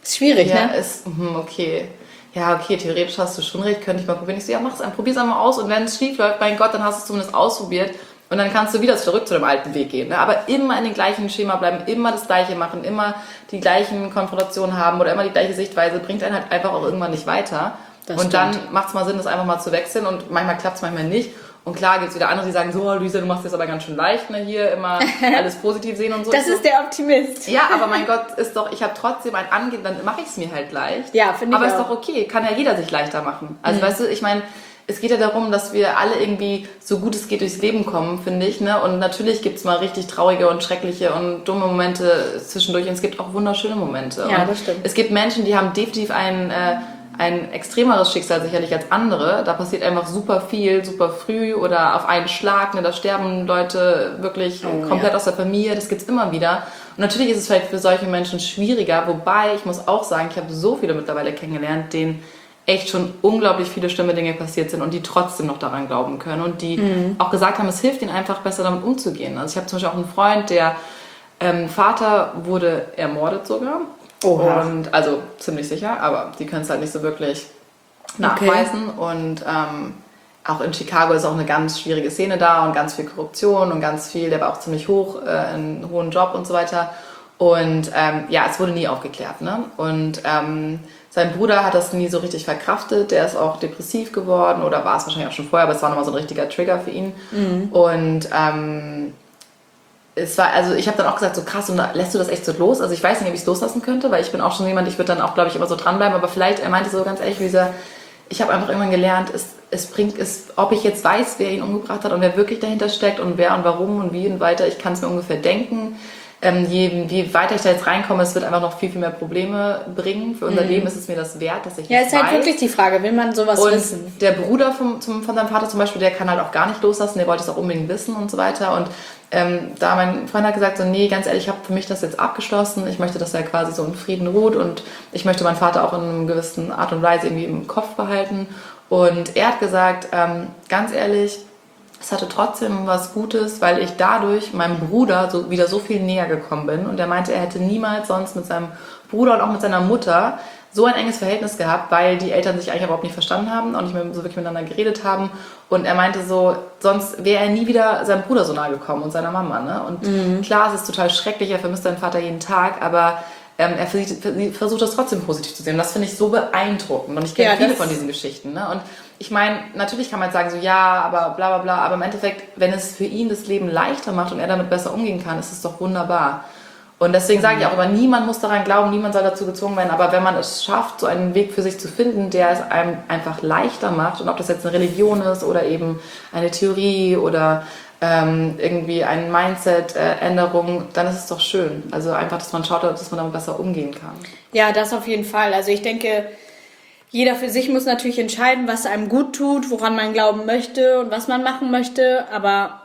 Ist schwierig, ja, ne? ist, hm, okay. Ja, okay, theoretisch hast du schon recht, könnte ich mal probieren. Ich so, ja, mach es einfach, probier's einmal aus und wenn es schief läuft, mein Gott, dann hast du es zumindest ausprobiert und dann kannst du wieder zurück zu dem alten Weg gehen. Ne? Aber immer in dem gleichen Schema bleiben, immer das Gleiche machen, immer die gleichen Konfrontationen haben oder immer die gleiche Sichtweise, bringt einen halt einfach auch irgendwann nicht weiter. Das und stimmt. Dann macht es mal Sinn, das einfach mal zu wechseln und manchmal klappt es, manchmal nicht. Und klar gibt es wieder andere, die sagen, so, Luisa, du machst das aber ganz schön leicht, ne, hier immer alles positiv sehen und so. Das ist der Optimist. Ja, aber mein Gott, ist doch, ich habe trotzdem ein Angehen, dann mache ich es mir halt leicht. Ja, finde ich aber auch. Aber ist doch okay, kann ja jeder sich leichter machen. Also mhm. weißt du, ich meine, es geht ja darum, dass wir alle irgendwie so gut es geht durchs Leben kommen, finde ich, ne? Und natürlich gibt es mal richtig traurige und schreckliche und dumme Momente zwischendurch und es gibt auch wunderschöne Momente. Ja, und das stimmt. Es gibt Menschen, die haben definitiv einen... Äh, ein extremeres Schicksal sicherlich als andere. Da passiert einfach super viel, super früh oder auf einen Schlag. Ne? Da sterben Leute wirklich oh, komplett ja. aus der Familie. Das gibt's immer wieder. Und natürlich ist es vielleicht für solche Menschen schwieriger. Wobei, ich muss auch sagen, ich habe so viele mittlerweile kennengelernt, denen echt schon unglaublich viele schlimme Dinge passiert sind und die trotzdem noch daran glauben können. Und die mhm. auch gesagt haben, es hilft ihnen einfach besser damit umzugehen. Also ich habe zum Beispiel auch einen Freund, der ähm, Vater wurde ermordet sogar. Oha. Und also ziemlich sicher, aber die können es halt nicht so wirklich nachweisen. Okay. Und ähm, auch in Chicago ist auch eine ganz schwierige Szene da und ganz viel Korruption und ganz viel, der war auch ziemlich hoch, äh, einen hohen Job und so weiter. Und ähm, ja, es wurde nie aufgeklärt. Ne? Und ähm, sein Bruder hat das nie so richtig verkraftet, der ist auch depressiv geworden oder war es wahrscheinlich auch schon vorher, aber es war nochmal so ein richtiger Trigger für ihn. Mhm. Und ähm, es war, also ich habe dann auch gesagt, so krass, und lässt du das echt so los? Also ich weiß nicht, ob ich es loslassen könnte, weil ich bin auch schon jemand, ich würde dann auch, glaube ich, immer so dranbleiben, aber vielleicht, er meinte so ganz ehrlich, Lisa, ich habe einfach irgendwann gelernt, es, es bringt es, ob ich jetzt weiß, wer ihn umgebracht hat und wer wirklich dahinter steckt und wer und warum und wie und weiter, ich kann es mir ungefähr denken. Ähm, je, je weiter ich da jetzt reinkomme, es wird einfach noch viel, viel mehr Probleme bringen. Für unser mhm. Leben ist es mir das wert, dass ich Ja, das ist halt weiß. wirklich die Frage, will man sowas und wissen? Der Bruder vom, zum, von seinem Vater zum Beispiel, der kann halt auch gar nicht loslassen, der wollte es auch unbedingt wissen und so weiter. Und ähm, da mein Freund hat gesagt, so nee, ganz ehrlich, ich habe für mich das jetzt abgeschlossen. Ich möchte, dass er quasi so in Frieden ruht und ich möchte meinen Vater auch in einer gewissen Art und Weise irgendwie im Kopf behalten. Und er hat gesagt, ähm, ganz ehrlich, es hatte trotzdem was Gutes, weil ich dadurch meinem Bruder so, wieder so viel näher gekommen bin. Und er meinte, er hätte niemals sonst mit seinem Bruder und auch mit seiner Mutter so ein enges Verhältnis gehabt, weil die Eltern sich eigentlich überhaupt nicht verstanden haben und nicht mehr so wirklich miteinander geredet haben. Und er meinte so, sonst wäre er nie wieder seinem Bruder so nahe gekommen und seiner Mama. Ne? Und mhm. klar, es ist total schrecklich, er vermisst seinen Vater jeden Tag, aber ähm, er versucht, versucht das trotzdem positiv zu sehen. Und das finde ich so beeindruckend. Und ich kenne ja, viele von diesen Geschichten. Ne? Und ich meine, natürlich kann man jetzt sagen, so ja, aber bla bla bla, aber im Endeffekt, wenn es für ihn das Leben leichter macht und er damit besser umgehen kann, ist es doch wunderbar. Und deswegen sage ich auch immer, niemand muss daran glauben, niemand soll dazu gezwungen werden, aber wenn man es schafft, so einen Weg für sich zu finden, der es einem einfach leichter macht, und ob das jetzt eine Religion ist oder eben eine Theorie oder ähm, irgendwie eine Mindset-Änderung, dann ist es doch schön. Also einfach, dass man schaut, dass man damit besser umgehen kann. Ja, das auf jeden Fall. Also ich denke, jeder für sich muss natürlich entscheiden, was einem gut tut, woran man glauben möchte und was man machen möchte. Aber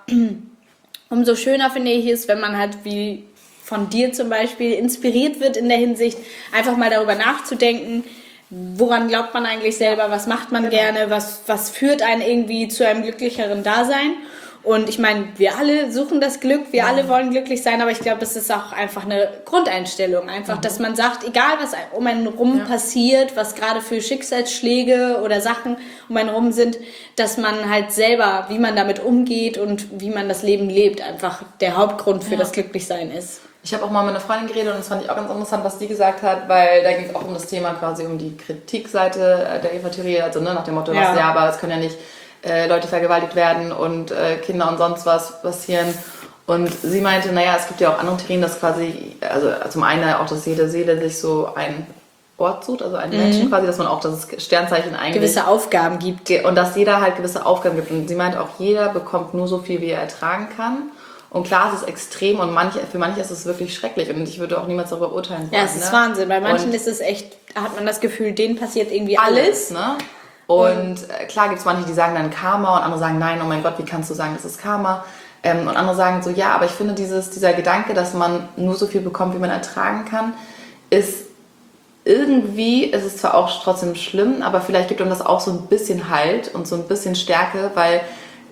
umso schöner finde ich es, wenn man halt wie von dir zum Beispiel inspiriert wird in der Hinsicht, einfach mal darüber nachzudenken, woran glaubt man eigentlich selber, was macht man genau. gerne, was, was führt einen irgendwie zu einem glücklicheren Dasein. Und ich meine, wir alle suchen das Glück, wir ja. alle wollen glücklich sein, aber ich glaube, das ist auch einfach eine Grundeinstellung. Einfach, mhm. dass man sagt, egal was um einen rum ja. passiert, was gerade für Schicksalsschläge oder Sachen um einen rum sind, dass man halt selber, wie man damit umgeht und wie man das Leben lebt, einfach der Hauptgrund für ja. das Glücklichsein ist. Ich habe auch mal mit einer Freundin geredet und das fand ich auch ganz interessant, was die gesagt hat, weil da ging es auch um das Thema quasi um die Kritikseite der Eva-Theorie, also ne, nach dem Motto, ja. was, ja, aber es können ja nicht äh, Leute vergewaltigt werden und äh, Kinder und sonst was passieren. Und sie meinte, naja, es gibt ja auch andere Theorien, dass quasi, also zum einen auch, dass jede Seele sich so einen Ort sucht, also einen mhm. Menschen quasi, dass man auch das Sternzeichen eigentlich... gewisse Aufgaben gibt. Und dass jeder halt gewisse Aufgaben gibt. Und sie meint auch, jeder bekommt nur so viel, wie er ertragen kann. Und klar, es ist extrem und manche, für manche ist es wirklich schrecklich und ich würde auch niemals darüber urteilen wollen. Ja, es ist ne? Wahnsinn. Bei manchen und ist es echt, hat man das Gefühl, denen passiert irgendwie alles. alles. Ne? Und, und klar gibt es manche, die sagen dann Karma und andere sagen, nein, oh mein Gott, wie kannst du sagen, das ist Karma? Ähm, und andere sagen so, ja, aber ich finde dieses, dieser Gedanke, dass man nur so viel bekommt, wie man ertragen kann, ist irgendwie, ist es zwar auch trotzdem schlimm, aber vielleicht gibt einem das auch so ein bisschen Halt und so ein bisschen Stärke, weil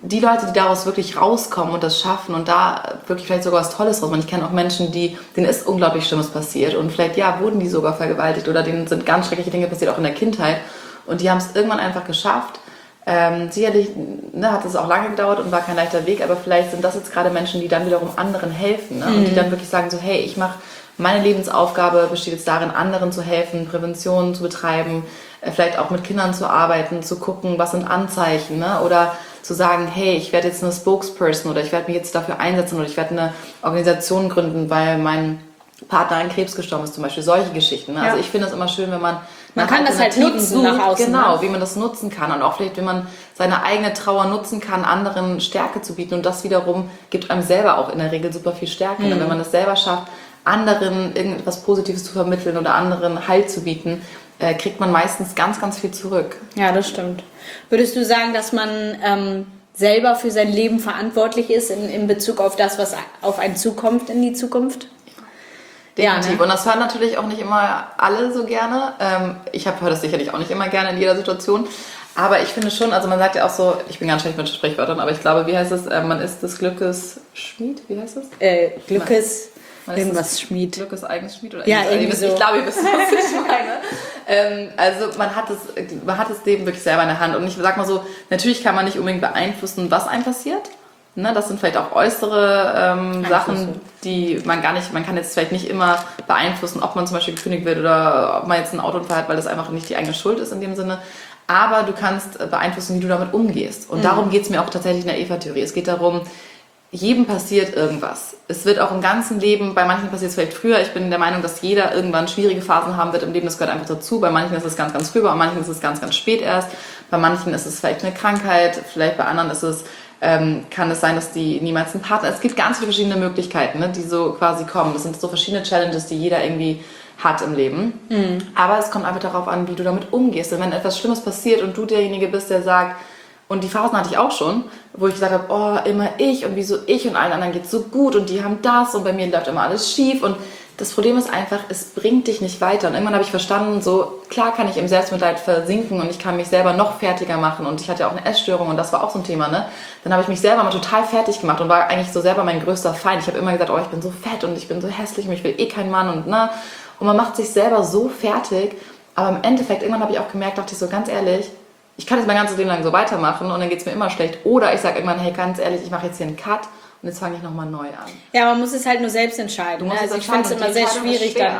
die Leute, die daraus wirklich rauskommen und das schaffen und da wirklich vielleicht sogar was Tolles draus machen. Ich kenne auch Menschen, die, denen ist unglaublich Schlimmes passiert und vielleicht, ja, wurden die sogar vergewaltigt oder denen sind ganz schreckliche Dinge passiert, auch in der Kindheit. Und die haben es irgendwann einfach geschafft. Ähm, sicherlich ne, hat es auch lange gedauert und war kein leichter Weg, aber vielleicht sind das jetzt gerade Menschen, die dann wiederum anderen helfen. Ne? Mhm. Und die dann wirklich sagen so, hey, ich mache, meine Lebensaufgabe besteht jetzt darin, anderen zu helfen, Prävention zu betreiben, äh, vielleicht auch mit Kindern zu arbeiten, zu gucken, was sind Anzeichen, ne? Oder zu sagen, hey, ich werde jetzt eine Spokesperson oder ich werde mich jetzt dafür einsetzen oder ich werde eine Organisation gründen, weil mein Partner an Krebs gestorben ist, zum Beispiel solche Geschichten. Ne? Ja. Also ich finde es immer schön, wenn man man kann das halt nutzen nach außen. Genau, wie man das nutzen kann und auch vielleicht, wenn man seine eigene Trauer nutzen kann, anderen Stärke zu bieten und das wiederum gibt einem selber auch in der Regel super viel Stärke. Mhm. Wenn man es selber schafft, anderen irgendetwas Positives zu vermitteln oder anderen Halt zu bieten, äh, kriegt man meistens ganz, ganz viel zurück. Ja, das stimmt. Würdest du sagen, dass man ähm, selber für sein Leben verantwortlich ist in, in Bezug auf das, was auf einen zukommt in die Zukunft? Definitiv. Ja, ne? Und das hören natürlich auch nicht immer alle so gerne. Ähm, ich höre das sicherlich auch nicht immer gerne in jeder Situation. Aber ich finde schon, also man sagt ja auch so, ich bin ganz schlecht mit Sprichwörtern, aber ich glaube, wie heißt es, äh, man ist des Glückes Schmied, wie heißt es? Äh, Glückes... Man irgendwas Schmied. Glückes eigenes Schmied oder ja, irgendwie wisst, so. Ich glaube, ihr wisst, was ich meine. ähm, also man hat, das, man hat das Leben wirklich selber in der Hand. Und ich sag mal so, natürlich kann man nicht unbedingt beeinflussen, was einem passiert. Ne, das sind vielleicht auch äußere ähm, Sachen, die man gar nicht, man kann jetzt vielleicht nicht immer beeinflussen, ob man zum Beispiel gekündigt wird oder ob man jetzt einen Autounfall hat, weil das einfach nicht die eigene Schuld ist in dem Sinne. Aber du kannst beeinflussen, wie du damit umgehst. Und mhm. darum geht es mir auch tatsächlich in der Eva-Theorie. Es geht darum, jedem passiert irgendwas. Es wird auch im ganzen Leben, bei manchen passiert es vielleicht früher. Ich bin der Meinung, dass jeder irgendwann schwierige Phasen haben wird im Leben. Das gehört einfach dazu. Bei manchen ist es ganz, ganz früh, bei manchen ist es ganz, ganz spät erst. Bei manchen ist es vielleicht eine Krankheit, vielleicht bei anderen ist es, ähm, kann es sein, dass die niemals einen Partner. Es gibt ganz viele verschiedene Möglichkeiten, ne, die so quasi kommen. Das sind so verschiedene Challenges, die jeder irgendwie hat im Leben. Mhm. Aber es kommt einfach darauf an, wie du damit umgehst. Und wenn etwas Schlimmes passiert und du derjenige bist, der sagt, und die Phasen hatte ich auch schon, wo ich gesagt habe, oh, immer ich und wieso ich und allen anderen geht's so gut und die haben das und bei mir läuft immer alles schief und das Problem ist einfach, es bringt dich nicht weiter. Und irgendwann habe ich verstanden, so klar kann ich im Selbstmitleid versinken und ich kann mich selber noch fertiger machen und ich hatte ja auch eine Essstörung und das war auch so ein Thema, ne? Dann habe ich mich selber mal total fertig gemacht und war eigentlich so selber mein größter Feind. Ich habe immer gesagt, oh, ich bin so fett und ich bin so hässlich und ich will eh keinen Mann und ne? Und man macht sich selber so fertig, aber im Endeffekt, irgendwann habe ich auch gemerkt, dachte ich so ganz ehrlich, ich kann jetzt mein ganzes Leben lang so weitermachen und dann geht es mir immer schlecht. Oder ich sage irgendwann, hey, ganz ehrlich, ich mache jetzt hier einen Cut und jetzt fange ich nochmal neu an. Ja, man muss es halt nur selbst entscheiden. Ne? Also ich finde es immer sehr schwierig, dann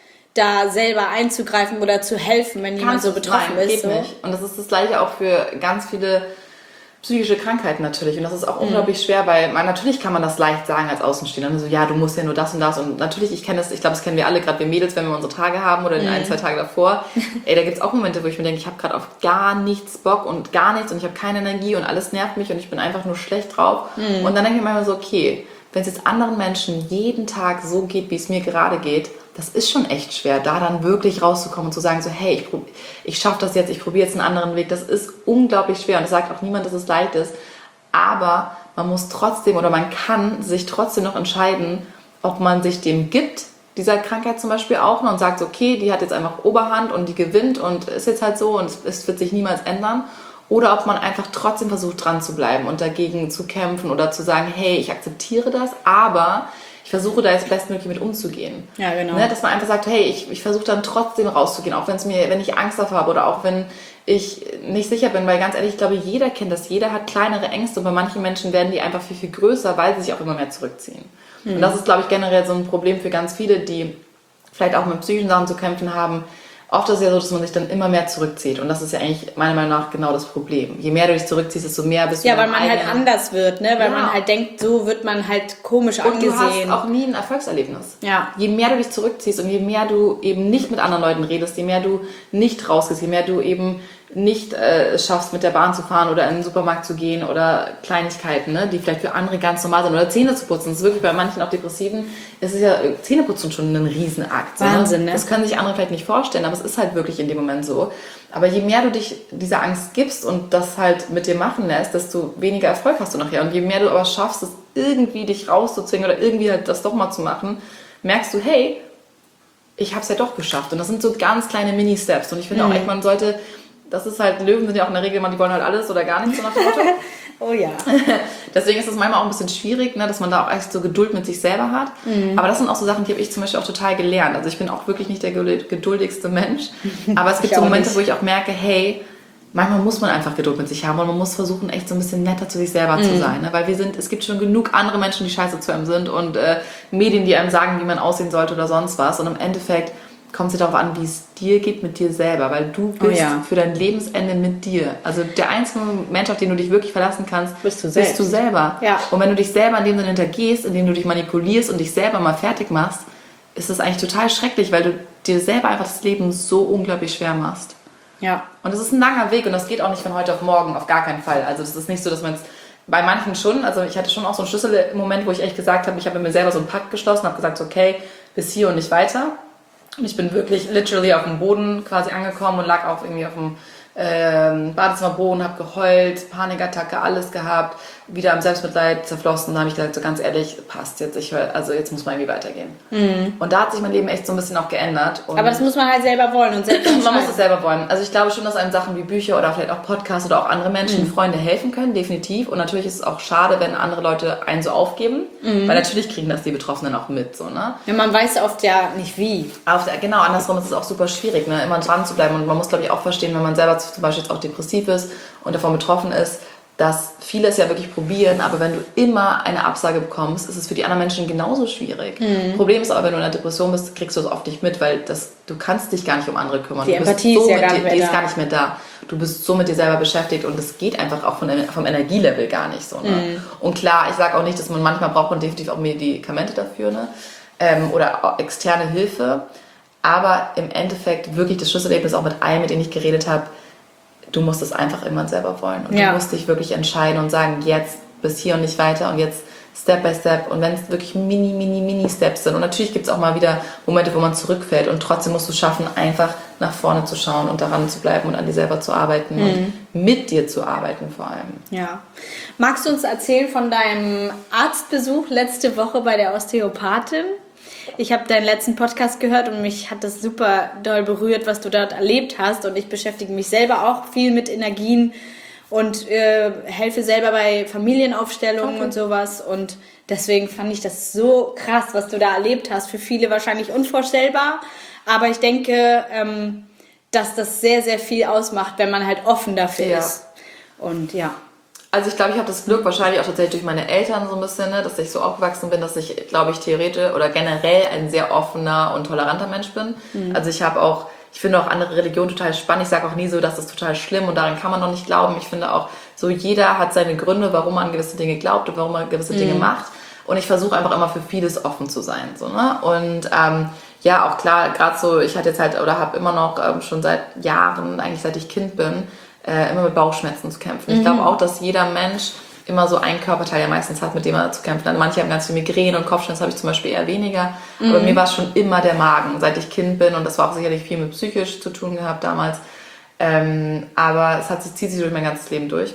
da selber einzugreifen oder zu helfen, wenn jemand so betroffen nein, ist. Geht so. nicht. Und das ist das Gleiche auch für ganz viele psychische Krankheiten natürlich. Und das ist auch mhm. unglaublich schwer, weil man, natürlich kann man das leicht sagen als Außenstehender. Und so, ja, du musst ja nur das und das. Und natürlich, ich kenne das, ich glaube, das kennen wir alle, gerade wir Mädels, wenn wir unsere Tage haben oder in mhm. ein, zwei Tage davor. Ey, da gibt es auch Momente, wo ich mir denke, ich habe gerade auf gar nichts Bock und gar nichts und ich habe keine Energie und alles nervt mich und ich bin einfach nur schlecht drauf. Mhm. Und dann denke ich mir immer so, okay, wenn es jetzt anderen Menschen jeden Tag so geht, wie es mir gerade geht, das ist schon echt schwer, da dann wirklich rauszukommen und zu sagen so, hey, ich, prob- ich schaffe das jetzt, ich probiere jetzt einen anderen Weg. Das ist unglaublich schwer und das sagt auch niemand, dass es leicht ist. Aber man muss trotzdem oder man kann sich trotzdem noch entscheiden, ob man sich dem gibt, dieser Krankheit zum Beispiel auch, und sagt, okay, die hat jetzt einfach Oberhand und die gewinnt und ist jetzt halt so und es, es wird sich niemals ändern. Oder ob man einfach trotzdem versucht, dran zu bleiben und dagegen zu kämpfen oder zu sagen, hey, ich akzeptiere das, aber ich versuche da jetzt bestmöglich mit umzugehen. Ja, genau. Ne, dass man einfach sagt, hey, ich, ich versuche dann trotzdem rauszugehen, auch wenn es mir, wenn ich Angst davor habe oder auch wenn ich nicht sicher bin, weil ganz ehrlich, ich glaube, jeder kennt das, jeder hat kleinere Ängste und bei manchen Menschen werden die einfach viel, viel größer, weil sie sich auch immer mehr zurückziehen. Mhm. Und das ist, glaube ich, generell so ein Problem für ganz viele, die vielleicht auch mit psychischen Sachen zu kämpfen haben. Oft ist es ja so, dass man sich dann immer mehr zurückzieht. Und das ist ja eigentlich meiner Meinung nach genau das Problem. Je mehr du dich zurückziehst, desto mehr bist du ja, weil man halt anders wird, ne? Weil ja. man halt denkt, so wird man halt komisch und angesehen. Und du hast auch nie ein Erfolgserlebnis. Ja. Je mehr du dich zurückziehst und je mehr du eben nicht mit anderen Leuten redest, je mehr du nicht rausgehst, je mehr du eben nicht äh, schaffst, mit der Bahn zu fahren oder in den Supermarkt zu gehen oder Kleinigkeiten, ne, die vielleicht für andere ganz normal sind. Oder Zähne zu putzen. Das ist wirklich bei manchen auch Depressiven, es ist ja Zähneputzen schon ein Riesenakt. Wahnsinn, ne? ne? Das können sich andere vielleicht nicht vorstellen, aber es ist halt wirklich in dem Moment so. Aber je mehr du dich dieser Angst gibst und das halt mit dir machen lässt, desto weniger Erfolg hast du nachher. Und je mehr du aber schaffst, es irgendwie dich rauszuzwingen oder irgendwie halt das doch mal zu machen, merkst du, hey, ich habe es ja doch geschafft. Und das sind so ganz kleine Mini-Steps. Und ich finde mhm. auch echt, man sollte das ist halt, Löwen sind ja auch in der Regel immer, die wollen halt alles oder gar nichts, so nach dem Motto. Oh ja. Deswegen ist es manchmal auch ein bisschen schwierig, ne, dass man da auch echt so Geduld mit sich selber hat. Mhm. Aber das sind auch so Sachen, die habe ich zum Beispiel auch total gelernt. Also ich bin auch wirklich nicht der geduldigste Mensch. Aber es gibt so Momente, nicht. wo ich auch merke, hey, manchmal muss man einfach Geduld mit sich haben und man muss versuchen, echt so ein bisschen netter zu sich selber mhm. zu sein. Ne? Weil wir sind, es gibt schon genug andere Menschen, die scheiße zu einem sind und äh, Medien, die einem sagen, wie man aussehen sollte oder sonst was. Und im Endeffekt kommt es darauf an, wie es dir geht mit dir selber, weil du bist oh ja. für dein Lebensende mit dir. Also der einzige Mensch, auf den du dich wirklich verlassen kannst, bist du, selbst. bist du selber. Ja. Und wenn du dich selber in dem Sinne hintergehst, indem du dich manipulierst und dich selber mal fertig machst, ist das eigentlich total schrecklich, weil du dir selber einfach das Leben so unglaublich schwer machst. Ja. Und das ist ein langer Weg und das geht auch nicht von heute auf morgen, auf gar keinen Fall. Also das ist nicht so, dass man es bei manchen schon, also ich hatte schon auch so einen Schlüsselmoment, wo ich echt gesagt habe, ich habe mit mir selber so einen Pakt geschlossen, habe gesagt, okay, bis hier und nicht weiter. Und ich bin wirklich literally auf dem Boden quasi angekommen und lag auch irgendwie auf dem ähm, Badezimmerboden, habe geheult, Panikattacke, alles gehabt, wieder am Selbstmitleid zerflossen. Da habe ich gesagt, so ganz ehrlich, passt jetzt, ich hör, also jetzt muss man irgendwie weitergehen. Mhm. Und da hat sich mein Leben echt so ein bisschen auch geändert. Und aber das muss man halt selber wollen und selbst man muss es selber wollen. Also ich glaube schon, dass einem Sachen wie Bücher oder vielleicht auch Podcasts oder auch andere Menschen, mhm. Freunde helfen können, definitiv. Und natürlich ist es auch schade, wenn andere Leute einen so aufgeben, mhm. weil natürlich kriegen das die Betroffenen auch mit. So, ne? Ja, man weiß oft ja nicht wie. Auf, genau, andersrum ist es auch super schwierig, ne? Immer dran zu bleiben. Und man muss, glaube ich, auch verstehen, wenn man selber zum Beispiel jetzt auch depressiv ist und davon betroffen ist, dass viele es ja wirklich probieren, aber wenn du immer eine Absage bekommst, ist es für die anderen Menschen genauso schwierig. Mhm. Problem ist aber, wenn du in einer Depression bist, kriegst du es oft nicht mit, weil das, du kannst dich gar nicht um andere kümmern. Die du Empathie bist so ist ja gar dir, nicht mehr die da. ist gar nicht mehr da. Du bist so mit dir selber beschäftigt und es geht einfach auch von, vom Energielevel gar nicht so. Ne? Mhm. Und klar, ich sage auch nicht, dass man manchmal braucht man definitiv auch Medikamente dafür, ne? ähm, oder auch externe Hilfe, aber im Endeffekt wirklich das Schlüsselerlebnis auch mit allen, mit denen ich geredet habe, du musst es einfach immer selber wollen. Und ja. du musst dich wirklich entscheiden und sagen, jetzt bis hier und nicht weiter und jetzt Step by Step. Und wenn es wirklich mini, mini, mini Steps sind. Und natürlich gibt es auch mal wieder Momente, wo man zurückfällt. Und trotzdem musst du es schaffen, einfach nach vorne zu schauen und daran zu bleiben und an dir selber zu arbeiten mhm. und mit dir zu arbeiten vor allem. Ja. Magst du uns erzählen von deinem Arztbesuch letzte Woche bei der Osteopathin? Ich habe deinen letzten Podcast gehört und mich hat das super doll berührt, was du dort erlebt hast. Und ich beschäftige mich selber auch viel mit Energien und äh, helfe selber bei Familienaufstellungen okay. und sowas. Und deswegen fand ich das so krass, was du da erlebt hast. Für viele wahrscheinlich unvorstellbar. Aber ich denke, ähm, dass das sehr, sehr viel ausmacht, wenn man halt offen dafür ja. ist. Und ja. Also ich glaube, ich habe das Glück wahrscheinlich auch tatsächlich durch meine Eltern so ein bisschen, ne, dass ich so aufgewachsen bin, dass ich, glaube ich, theoretisch oder generell ein sehr offener und toleranter Mensch bin. Mhm. Also ich habe auch, ich finde auch andere Religionen total spannend. Ich sage auch nie so, dass das total schlimm und daran kann man noch nicht glauben. Ich finde auch, so jeder hat seine Gründe, warum man gewisse Dinge glaubt und warum man gewisse mhm. Dinge macht. Und ich versuche einfach immer für vieles offen zu sein. So, ne? Und ähm, ja, auch klar, gerade so, ich hatte jetzt halt oder habe immer noch ähm, schon seit Jahren, eigentlich seit ich Kind bin, äh, immer mit Bauchschmerzen zu kämpfen. Mhm. Ich glaube auch, dass jeder Mensch immer so ein Körperteil ja meistens hat, mit dem er zu kämpfen hat. Manche haben ganz viel Migräne und Kopfschmerzen, habe ich zum Beispiel eher weniger. Mhm. Aber mir war es schon immer der Magen, seit ich Kind bin. Und das war auch sicherlich viel mit psychisch zu tun gehabt damals. Ähm, aber es hat, zieht sich durch mein ganzes Leben durch.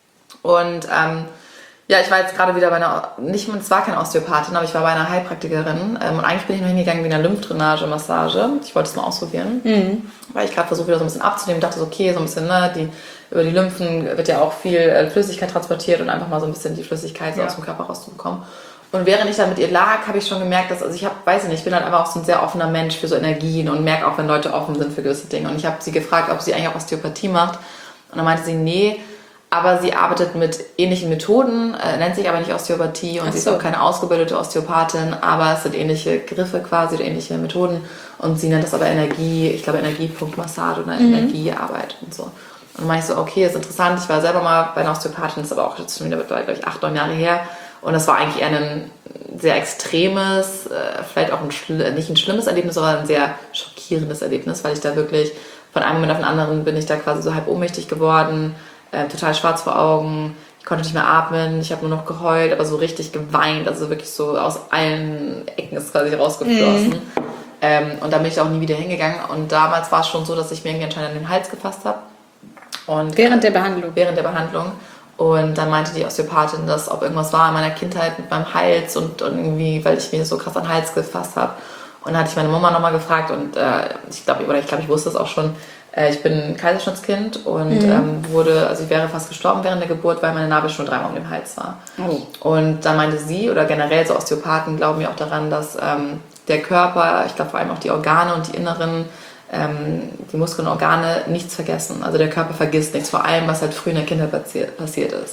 Und ähm, ja, ich war jetzt gerade wieder bei einer, nicht, es war keine Osteopathin, aber ich war bei einer Heilpraktikerin. Ähm, und eigentlich bin ich nur hingegangen wie eine Lymphdrainage-Massage. Ich wollte es mal ausprobieren, mhm. weil ich gerade versuche, wieder so ein bisschen abzunehmen. Dachte so, okay, so ein bisschen, ne, die, über die Lymphen wird ja auch viel äh, Flüssigkeit transportiert und einfach mal so ein bisschen die Flüssigkeit so ja. aus dem Körper rauszubekommen. Und während ich da mit ihr lag, habe ich schon gemerkt, dass, also ich habe, weiß ich nicht, ich bin halt einfach auch so ein sehr offener Mensch für so Energien und merke auch, wenn Leute offen sind für gewisse Dinge. Und ich habe sie gefragt, ob sie eigentlich auch Osteopathie macht. Und dann meinte sie, nee, aber sie arbeitet mit ähnlichen Methoden, äh, nennt sich aber nicht Osteopathie und Ach sie so. ist auch keine ausgebildete Osteopathin, aber es sind ähnliche Griffe quasi oder ähnliche Methoden und sie nennt das aber Energie, ich glaube Energiepunktmassage oder mhm. Energiearbeit und so. Und dann meinte ich so, okay, ist interessant, ich war selber mal bei einer Osteopathin, das ist aber auch jetzt schon wieder, glaube ich, acht, neun Jahre her und das war eigentlich eher ein sehr extremes, äh, vielleicht auch ein, nicht ein schlimmes Erlebnis, aber ein sehr schockierendes Erlebnis, weil ich da wirklich von einem Moment auf den anderen bin ich da quasi so halb ohnmächtig geworden, Äh, total schwarz vor Augen, ich konnte nicht mehr atmen, ich habe nur noch geheult, aber so richtig geweint, also wirklich so aus allen Ecken ist quasi rausgeflossen. Mhm. Ähm, und da bin ich auch nie wieder hingegangen und damals war es schon so, dass ich mir irgendwie anscheinend an den Hals gefasst habe. Und, während der Behandlung? Während der Behandlung. Und dann meinte die Osteopathin, dass ob irgendwas war in meiner Kindheit mit meinem Hals und, und irgendwie, weil ich mir so krass an den Hals gefasst habe. Und dann hatte ich meine Mama nochmal gefragt und äh, ich glaube, oder ich glaube, ich wusste es auch schon, Äh, ich bin ein Kaiserschnittskind und Mhm. ähm, wurde, also ich wäre fast gestorben während der Geburt, weil meine Nabelschnur dreimal um den Hals war. Oh. Und dann meinte sie, oder generell so Osteopathen glauben ja auch daran, dass ähm, der Körper, ich glaube vor allem auch die Organe und die inneren, ähm, die Muskeln und Organe nichts vergessen. Also der Körper vergisst nichts, vor allem was halt früh in der Kindheit passiert, passiert ist.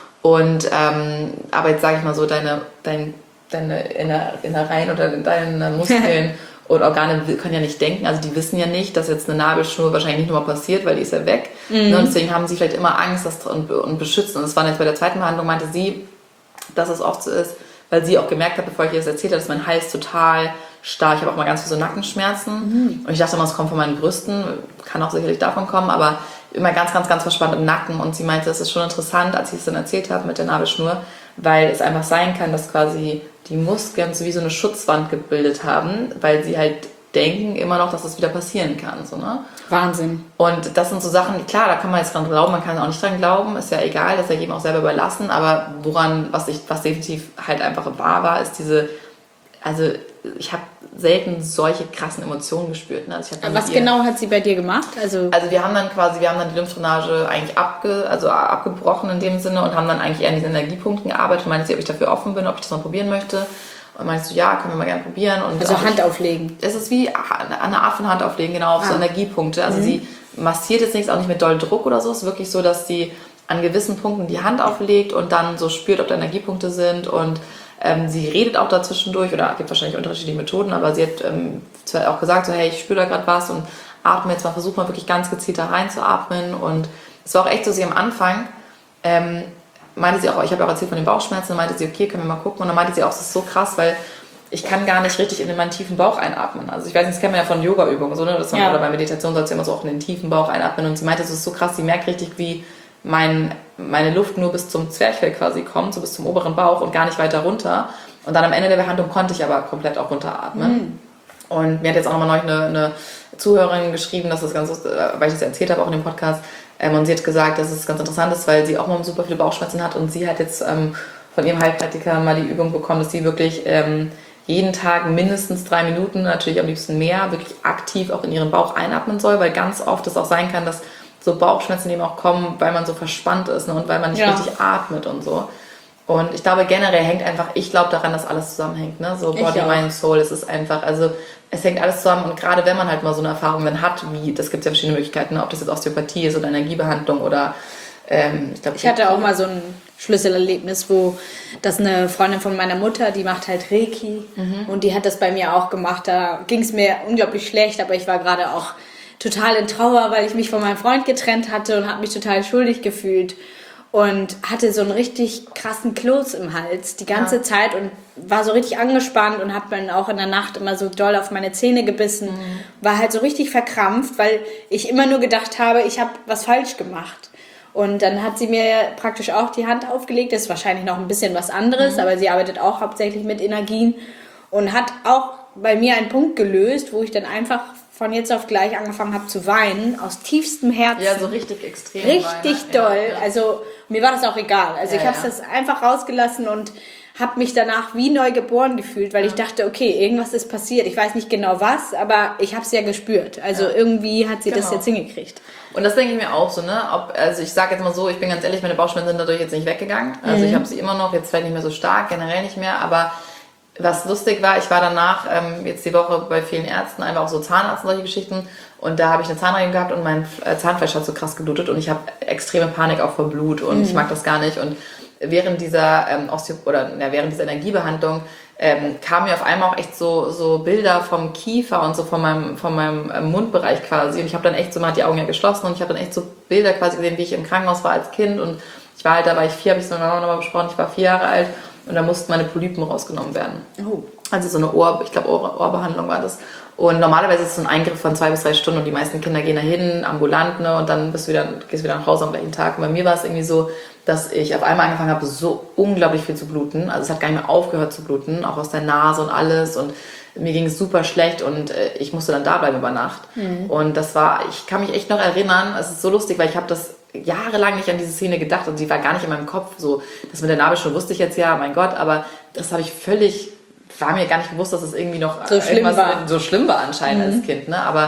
Und ähm, aber jetzt sage ich mal so, deine, dein, deine Inner, Innereien oder deine Muskeln und Organe können ja nicht denken, also die wissen ja nicht, dass jetzt eine Nabelschnur wahrscheinlich nicht nochmal passiert, weil die ist ja weg. Mhm. Und deswegen haben sie vielleicht immer Angst dass, und, und beschützen. Und das war jetzt bei der zweiten Behandlung, meinte sie, dass es oft so ist, weil sie auch gemerkt hat, bevor ich ihr das erzählt habe, dass mein Hals total stark, ich habe auch mal ganz viel so Nackenschmerzen. Mhm. Und ich dachte immer, es kommt von meinen Brüsten, kann auch sicherlich davon kommen, aber immer ganz, ganz, ganz verspannt im Nacken. Und sie meinte, es ist schon interessant, als ich es dann erzählt habe mit der Nabelschnur, weil es einfach sein kann, dass quasi die Muskeln so wie so eine Schutzwand gebildet haben, weil sie halt denken immer noch, dass das wieder passieren kann. So, ne? Wahnsinn. Und das sind so Sachen, klar, da kann man jetzt dran glauben, man kann auch nicht dran glauben, ist ja egal, das ist ja jedem auch selber überlassen, aber woran, was ich, was definitiv halt einfach wahr war, ist diese, also ich habe selten solche krassen Emotionen gespürt. Ne? Also ich hab Was ihr, genau hat sie bei dir gemacht? Also, also wir haben dann quasi, wir haben dann die Lymphdrainage eigentlich abge, also abgebrochen in dem Sinne und haben dann eigentlich eher an diesen Energiepunkten gearbeitet. Und meinte sie, ob ich dafür offen bin, ob ich das mal probieren möchte. Und meinst du, ja, können wir mal gerne probieren. Und also Hand auflegen. Es ist wie eine Art von Hand auflegen, genau, auf ah. so Energiepunkte. Also mhm. sie massiert jetzt nichts, auch nicht mit doll Druck oder so. Es ist wirklich so, dass sie an gewissen Punkten die Hand auflegt und dann so spürt, ob da Energiepunkte sind. Und ähm, sie redet auch dazwischendurch, oder es gibt wahrscheinlich unterschiedliche Methoden, aber sie hat ähm, zwar auch gesagt, so hey, ich spüre da gerade was und atme jetzt mal, versuch mal wirklich ganz gezielt da reinzuatmen. Und es war auch echt so, sie am Anfang ähm, meinte sie auch, ich habe auch erzählt von den Bauchschmerzen, dann meinte sie, okay, können wir mal gucken. Und dann meinte sie auch, es ist so krass, weil ich kann gar nicht richtig in meinen tiefen Bauch einatmen. Also ich weiß nicht, das kennt man ja von Yoga-Übungen, so, ne? Dass man, ja. Oder bei Meditation sollst du immer so auch in den tiefen Bauch einatmen. Und sie meinte, es ist so krass, sie merkt richtig, wie mein, meine Luft nur bis zum Zwerchfell quasi kommt, so bis zum oberen Bauch und gar nicht weiter runter. Und dann am Ende der Behandlung konnte ich aber komplett auch runteratmen. Mhm. Und mir hat jetzt auch nochmal neulich eine, eine Zuhörerin geschrieben, dass das ganz, weil ich das erzählt habe, auch in dem Podcast, ähm, und sie hat gesagt, dass es ganz interessant ist, weil sie auch mal super viele Bauchschmerzen hat und sie hat jetzt ähm, von ihrem Heilpraktiker mal die Übung bekommen, dass sie wirklich ähm, jeden Tag mindestens drei Minuten, natürlich am liebsten mehr, wirklich aktiv auch in ihren Bauch einatmen soll, weil ganz oft es auch sein kann, dass so Bauchschmerzen eben auch kommen, weil man so verspannt ist, ne, und weil man nicht ja. richtig atmet und so. Und ich glaube, generell hängt einfach, ich glaube daran, dass alles zusammenhängt, ne? So Body, Mind, Soul, es ist einfach, also es hängt alles zusammen und gerade wenn man halt mal so eine Erfahrung dann hat, wie, das gibt es ja verschiedene Möglichkeiten, ne? Ob das jetzt Osteopathie ist oder Energiebehandlung oder ähm, ich glaube... Ich hatte auch mal so ein Schlüsselerlebnis, wo das eine Freundin von meiner Mutter, die macht halt Reiki mhm. und die hat das bei mir auch gemacht, da ging es mir unglaublich schlecht, aber ich war gerade auch total in Trauer, weil ich mich von meinem Freund getrennt hatte und habe mich total schuldig gefühlt. Und hatte so einen richtig krassen Kloß im Hals die ganze ja. Zeit und war so richtig angespannt und hat dann auch in der Nacht immer so doll auf meine Zähne gebissen. Mhm. War halt so richtig verkrampft, weil ich immer nur gedacht habe, ich habe was falsch gemacht. Und dann hat sie mir praktisch auch die Hand aufgelegt. Das ist wahrscheinlich noch ein bisschen was anderes, mhm. aber sie arbeitet auch hauptsächlich mit Energien und hat auch bei mir einen Punkt gelöst, wo ich dann einfach von jetzt auf gleich angefangen habe zu weinen, aus tiefstem Herzen. Ja, so richtig extrem. Richtig weinen. doll. Ja, ja. Also mir war das auch egal. Also ja, ich habe es ja. das einfach rausgelassen und habe mich danach wie neu geboren gefühlt, weil ja. ich dachte, okay, irgendwas ist passiert. Ich weiß nicht genau was, aber ich habe es ja gespürt. Also ja. irgendwie hat sie genau. das jetzt hingekriegt. Und das denke ich mir auch so, ne? Ob, also ich sage jetzt mal so, ich bin ganz ehrlich, meine Bauchschmerzen sind dadurch jetzt nicht weggegangen. Also mhm. ich habe sie immer noch, jetzt vielleicht nicht mehr so stark, generell nicht mehr, aber was lustig war, ich war danach ähm, jetzt die Woche bei vielen Ärzten, einfach auch so Zahnarzt und solche Geschichten. Und da habe ich eine Zahnreinigung gehabt und mein Zahnfleisch hat so krass geblutet und ich habe extreme Panik auch vor Blut und mhm. ich mag das gar nicht. Und während dieser ähm, Osteo- oder ja, während dieser Energiebehandlung ähm, kamen mir auf einmal auch echt so, so Bilder vom Kiefer und so von meinem, von meinem ähm, Mundbereich quasi. Und ich habe dann echt so, man hat die Augen ja geschlossen und ich habe dann echt so Bilder quasi gesehen, wie ich im Krankenhaus war als Kind. Und ich war halt, da war ich vier, habe ich es mit meiner Mama nochmal besprochen, ich war vier Jahre alt. Und da mussten meine Polypen rausgenommen werden. Oh. Also so eine Ohr, ich glaube Ohr, Ohrbehandlung war das. Und normalerweise ist es so ein Eingriff von zwei bis drei Stunden und die meisten Kinder gehen da hin, ambulant, ne, und dann bist du wieder, gehst du wieder nach Hause am gleichen Tag. Und bei mir war es irgendwie so, dass ich auf einmal angefangen habe, so unglaublich viel zu bluten. Also es hat gar nicht mehr aufgehört zu bluten, auch aus der Nase und alles. Und mir ging es super schlecht und äh, ich musste dann da bleiben über Nacht. Mhm. Und das war, ich kann mich echt noch erinnern, es ist so lustig, weil ich habe das jahrelang nicht an diese Szene gedacht und sie war gar nicht in meinem Kopf. So, das mit der Nabelschnur wusste ich jetzt ja, mein Gott, aber das habe ich völlig, war mir gar nicht bewusst, dass es das irgendwie noch so schlimm war. So schlimm war anscheinend mhm. als Kind. Ne? Aber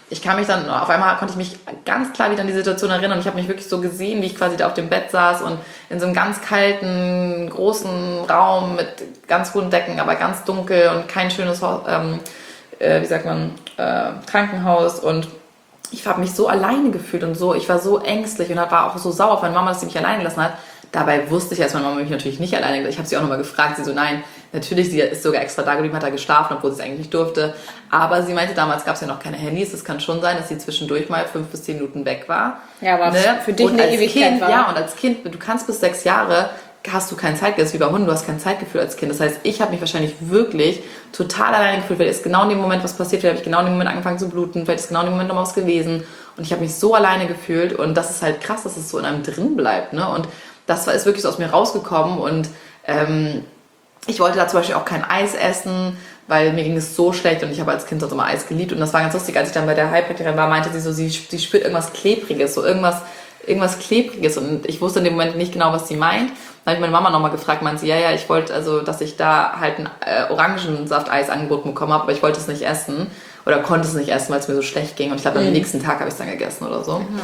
ich kann mich dann, auf einmal konnte ich mich ganz klar wieder an die Situation erinnern und ich habe mich wirklich so gesehen, wie ich quasi da auf dem Bett saß und in so einem ganz kalten, großen Raum mit ganz hohen Decken, aber ganz dunkel und kein schönes, ähm, äh, wie sagt man, äh, Krankenhaus und ich habe mich so alleine gefühlt und so, ich war so ängstlich und war auch so sauer auf meine Mama, dass sie mich alleine gelassen hat. Dabei wusste ich, dass meine Mama mich natürlich nicht alleine gelassen hat. Ich habe sie auch nochmal gefragt, sie so, nein, natürlich, sie ist sogar extra da geblieben, hat da geschlafen, obwohl sie es eigentlich nicht durfte. Aber sie meinte, damals gab es ja noch keine Handys, es kann schon sein, dass sie zwischendurch mal fünf bis zehn Minuten weg war. Ja, aber ne? für dich und eine Ewigkeit kind, war. Ja, und als Kind, du kannst bis sechs Jahre, hast du kein Zeitgefühl, das ist wie bei Hunden, du hast kein Zeitgefühl als Kind. Das heißt, ich habe mich wahrscheinlich wirklich total alleine gefühlt, weil ist genau in dem Moment was passiert, vielleicht habe ich genau in dem Moment angefangen zu bluten, vielleicht ist genau in dem Moment noch was gewesen und ich habe mich so alleine gefühlt und das ist halt krass, dass es so in einem drin bleibt, ne? Und das ist wirklich so aus mir rausgekommen und ähm, ich wollte da zum Beispiel auch kein Eis essen, weil mir ging es so schlecht und ich habe als Kind sonst immer Eis geliebt und das war ganz lustig, als ich dann bei der Heilpraktikerin war, meinte sie so, sie, sie spürt irgendwas Klebriges, so irgendwas irgendwas Klebriges und ich wusste in dem Moment nicht genau, was sie meint. Dann habe ich meine Mama nochmal gefragt, meinte sie, ja, ja, ich wollte, also, dass ich da halt ein äh, Orangensaft-Eis angeboten bekommen habe, aber ich wollte es nicht essen oder konnte es nicht essen, weil es mir so schlecht ging und ich glaube, mhm. am nächsten Tag habe ich es dann gegessen oder so. Mhm.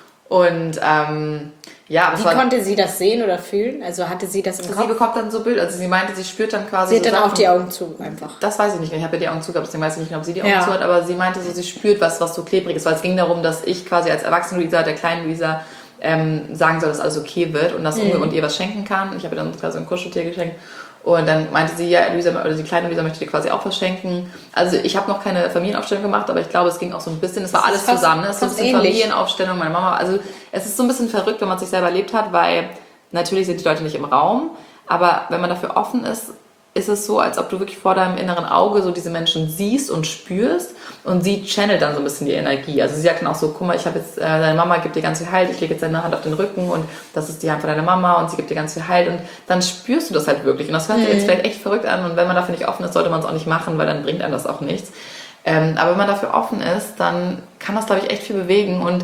Und ähm, ja, aber Wie es war, konnte sie das sehen oder fühlen? Also hatte sie das im sie Kopf? Sie bekommt dann so Bild, also sie meinte, sie spürt dann quasi Sie hat so dann Sachen, auch die Augen zu, einfach. Das weiß ich nicht, ich habe ja die Augen zu gehabt, deswegen weiß ich nicht, ob sie die Augen Ja. zu hat, aber sie meinte so, sie spürt was, was so klebrig ist, weil es ging darum, dass ich quasi als erwachsene Luisa, der kleinen Luisa, ähm, sagen soll, dass alles okay wird und, das mhm. und ihr was schenken kann. Ich habe ihr dann quasi ein Kuscheltier geschenkt und dann meinte sie, ja, Luisa, oder die kleine Luisa möchte dir quasi auch was schenken. Also ich habe noch keine Familienaufstellung gemacht, aber ich glaube, es ging auch so ein bisschen, es war alles fast, zusammen, ne? Es ist so ein bisschen ähnlich. Familienaufstellung, meine Mama, also es ist so ein bisschen verrückt, wenn man sich selber erlebt hat, weil natürlich sind die Leute nicht im Raum, aber wenn man dafür offen ist, ist es so, als ob du wirklich vor deinem inneren Auge so diese Menschen siehst und spürst und sie channelt dann so ein bisschen die Energie. Also sie sagt dann auch so, guck mal, ich habe jetzt, äh, deine Mama gibt dir ganz viel Halt, ich lege jetzt deine Hand auf den Rücken und das ist die Hand von deiner Mama und sie gibt dir ganz viel Halt und dann spürst du das halt wirklich und das hört sich mhm. jetzt vielleicht echt verrückt an und wenn man dafür nicht offen ist, sollte man es auch nicht machen, weil dann bringt einem das auch nichts. Ähm, aber wenn man dafür offen ist, dann kann das, glaube ich, echt viel bewegen und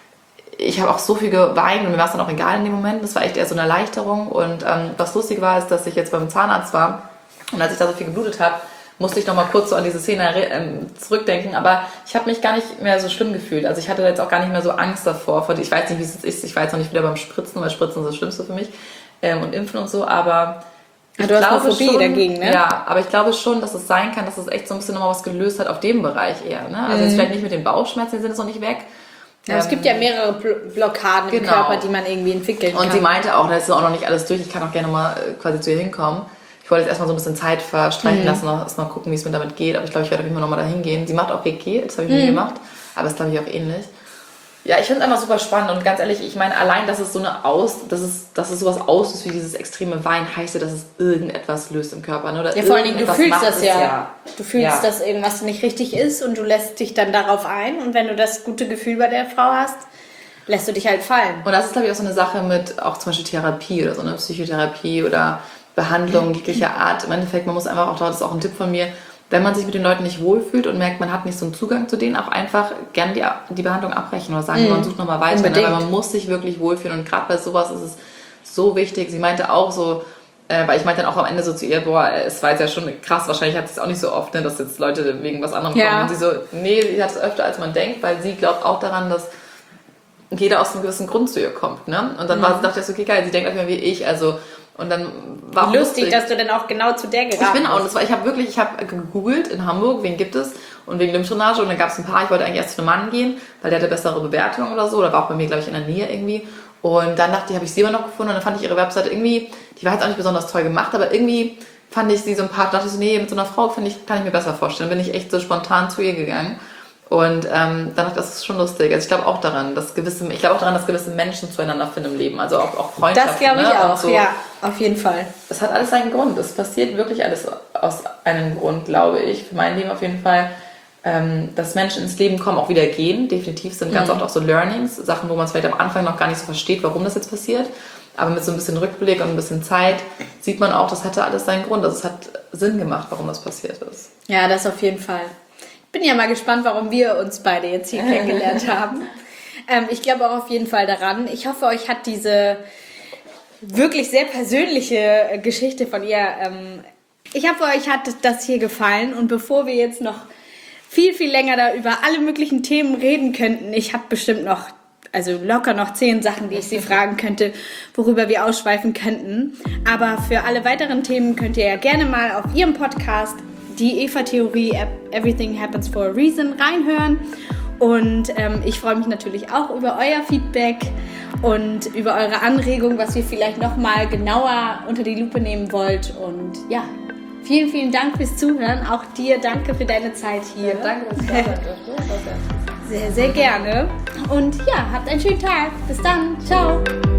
ich habe auch so viel geweint und mir war es dann auch egal in dem Moment. Das war echt eher so eine Erleichterung und ähm, was lustig war, ist, dass ich jetzt beim Zahnarzt war und als ich da so viel geblutet habe, musste ich noch mal kurz so an diese Szene ähm, zurückdenken, aber ich habe mich gar nicht mehr so schlimm gefühlt. Also ich hatte jetzt auch gar nicht mehr so Angst davor. Ich weiß nicht, wie es jetzt ist. Ich war jetzt noch nicht wieder beim Spritzen, weil Spritzen ist das Schlimmste für mich ähm, und Impfen und so, aber ich du hast glaube eine Phobie schon, dagegen, ne? Ja, aber ich glaube schon, dass es sein kann, dass es echt so ein bisschen nochmal was gelöst hat auf dem Bereich eher. Ne? Also mhm. jetzt vielleicht nicht mit den Bauchschmerzen, die sind jetzt noch nicht weg. Ja, es gibt ja mehrere Blockaden genau. im Körper, die man irgendwie entwickeln kann. Und sie meinte auch, da ist auch noch nicht alles durch, ich kann auch gerne mal quasi zu ihr hinkommen. Ich wollte jetzt erstmal so ein bisschen Zeit verstreichen mhm. lassen, erstmal gucken, wie es mir damit geht. Aber ich glaube, ich werde auf jeden Fall nochmal da hingehen. Sie macht auch Reiki, das habe ich mhm. nie gemacht, aber das glaube ich auch ähnlich. Ja, ich finde es einfach super spannend und ganz ehrlich, ich meine, allein, dass es so eine Aus, dass es, dass es sowas auslöst wie dieses extreme Wein, heißt ja, dass es irgendetwas löst im Körper. Ne? Oder ja, vor allen Dingen, du fühlst das ja. ja. Du fühlst, ja. dass irgendwas nicht richtig ist und du lässt dich dann darauf ein und wenn du das gute Gefühl bei der Frau hast, lässt du dich halt fallen. Und das ist, glaube ich, auch so eine Sache mit auch zum Beispiel Therapie oder so eine Psychotherapie oder Behandlung jeglicher Art. Im Endeffekt, man muss einfach auch, das ist auch ein Tipp von mir, wenn man sich mit den Leuten nicht wohlfühlt und merkt, man hat nicht so einen Zugang zu denen, auch einfach gerne die, die Behandlung abbrechen oder sagen, mm. man sucht nochmal weiter. Ne? Weil man muss sich wirklich wohlfühlen und gerade bei sowas ist es so wichtig. Sie meinte auch so, äh, weil ich meinte dann auch am Ende so zu ihr, boah, es war jetzt ja schon krass, wahrscheinlich hat sie es auch nicht so oft, ne, dass jetzt Leute wegen was anderem ja. kommen. Und sie so, nee, sie hat es öfter als man denkt, weil sie glaubt auch daran, dass jeder aus einem gewissen Grund zu ihr kommt. Ne? Und dann mm. war, dachte ich so, okay, geil, sie denkt einfach wie ich, also und dann war lustig, lustig, dass du dann auch genau zu der geraten bist. Ich bin auch, das war, ich habe wirklich, ich habe gegoogelt in Hamburg, wen gibt es und wegen Lymphdrainage und dann gab es ein paar, ich wollte eigentlich erst zu einem Mann gehen, weil der hatte bessere Bewertungen oder so, oder war auch bei mir, glaube ich, in der Nähe irgendwie und dann dachte ich, habe ich sie immer noch gefunden und dann fand ich ihre Webseite irgendwie, die war jetzt auch nicht besonders toll gemacht, aber irgendwie fand ich sie sympathisch, dachte ich so, nee, mit so einer Frau finde ich, kann ich mir besser vorstellen, dann bin ich echt so spontan zu ihr gegangen. Und ähm, dann dachte ich, das ist schon lustig. Also ich glaube auch daran, dass gewisse, ich glaube auch daran, dass gewisse Menschen zueinander finden im Leben. Also auch, auch Freundschaften. Das glaube ich ne? auch, so. Ja, auf jeden Fall. Es hat alles seinen Grund. Es passiert wirklich alles aus einem Grund, glaube ich. Für mein Leben auf jeden Fall. Ähm, dass Menschen ins Leben kommen, auch wieder gehen. Definitiv sind ganz mhm. oft auch so Learnings. Sachen, wo man es vielleicht am Anfang noch gar nicht so versteht, warum das jetzt passiert. Aber mit so ein bisschen Rückblick und ein bisschen Zeit sieht man auch, das hatte alles seinen Grund. Also es hat Sinn gemacht, warum das passiert ist. Ja, das auf jeden Fall. Ich bin ja mal gespannt, warum wir uns beide jetzt hier kennengelernt haben. Ähm, ich glaube auch auf jeden Fall daran. Ich hoffe, euch hat diese wirklich sehr persönliche Geschichte von ihr, ähm, ich hoffe, euch hat das hier gefallen. Und bevor wir jetzt noch viel, viel länger da über alle möglichen Themen reden könnten. Ich habe bestimmt noch, also locker noch zehn Sachen, die ich Sie fragen könnte, worüber wir ausschweifen könnten. Aber für alle weiteren Themen könnt ihr ja gerne mal auf Ihrem Podcast die Eva-Theorie Everything Happens for a Reason reinhören. Und ähm, ich freue mich natürlich auch über euer Feedback und über eure Anregung, was ihr vielleicht nochmal genauer unter die Lupe nehmen wollt. Und ja, vielen, vielen Dank fürs Zuhören. Auch dir danke für deine Zeit hier. Ja, danke, dass ich da sein durfte. Sehr, sehr gerne. Und ja, habt einen schönen Tag. Bis dann. Ciao.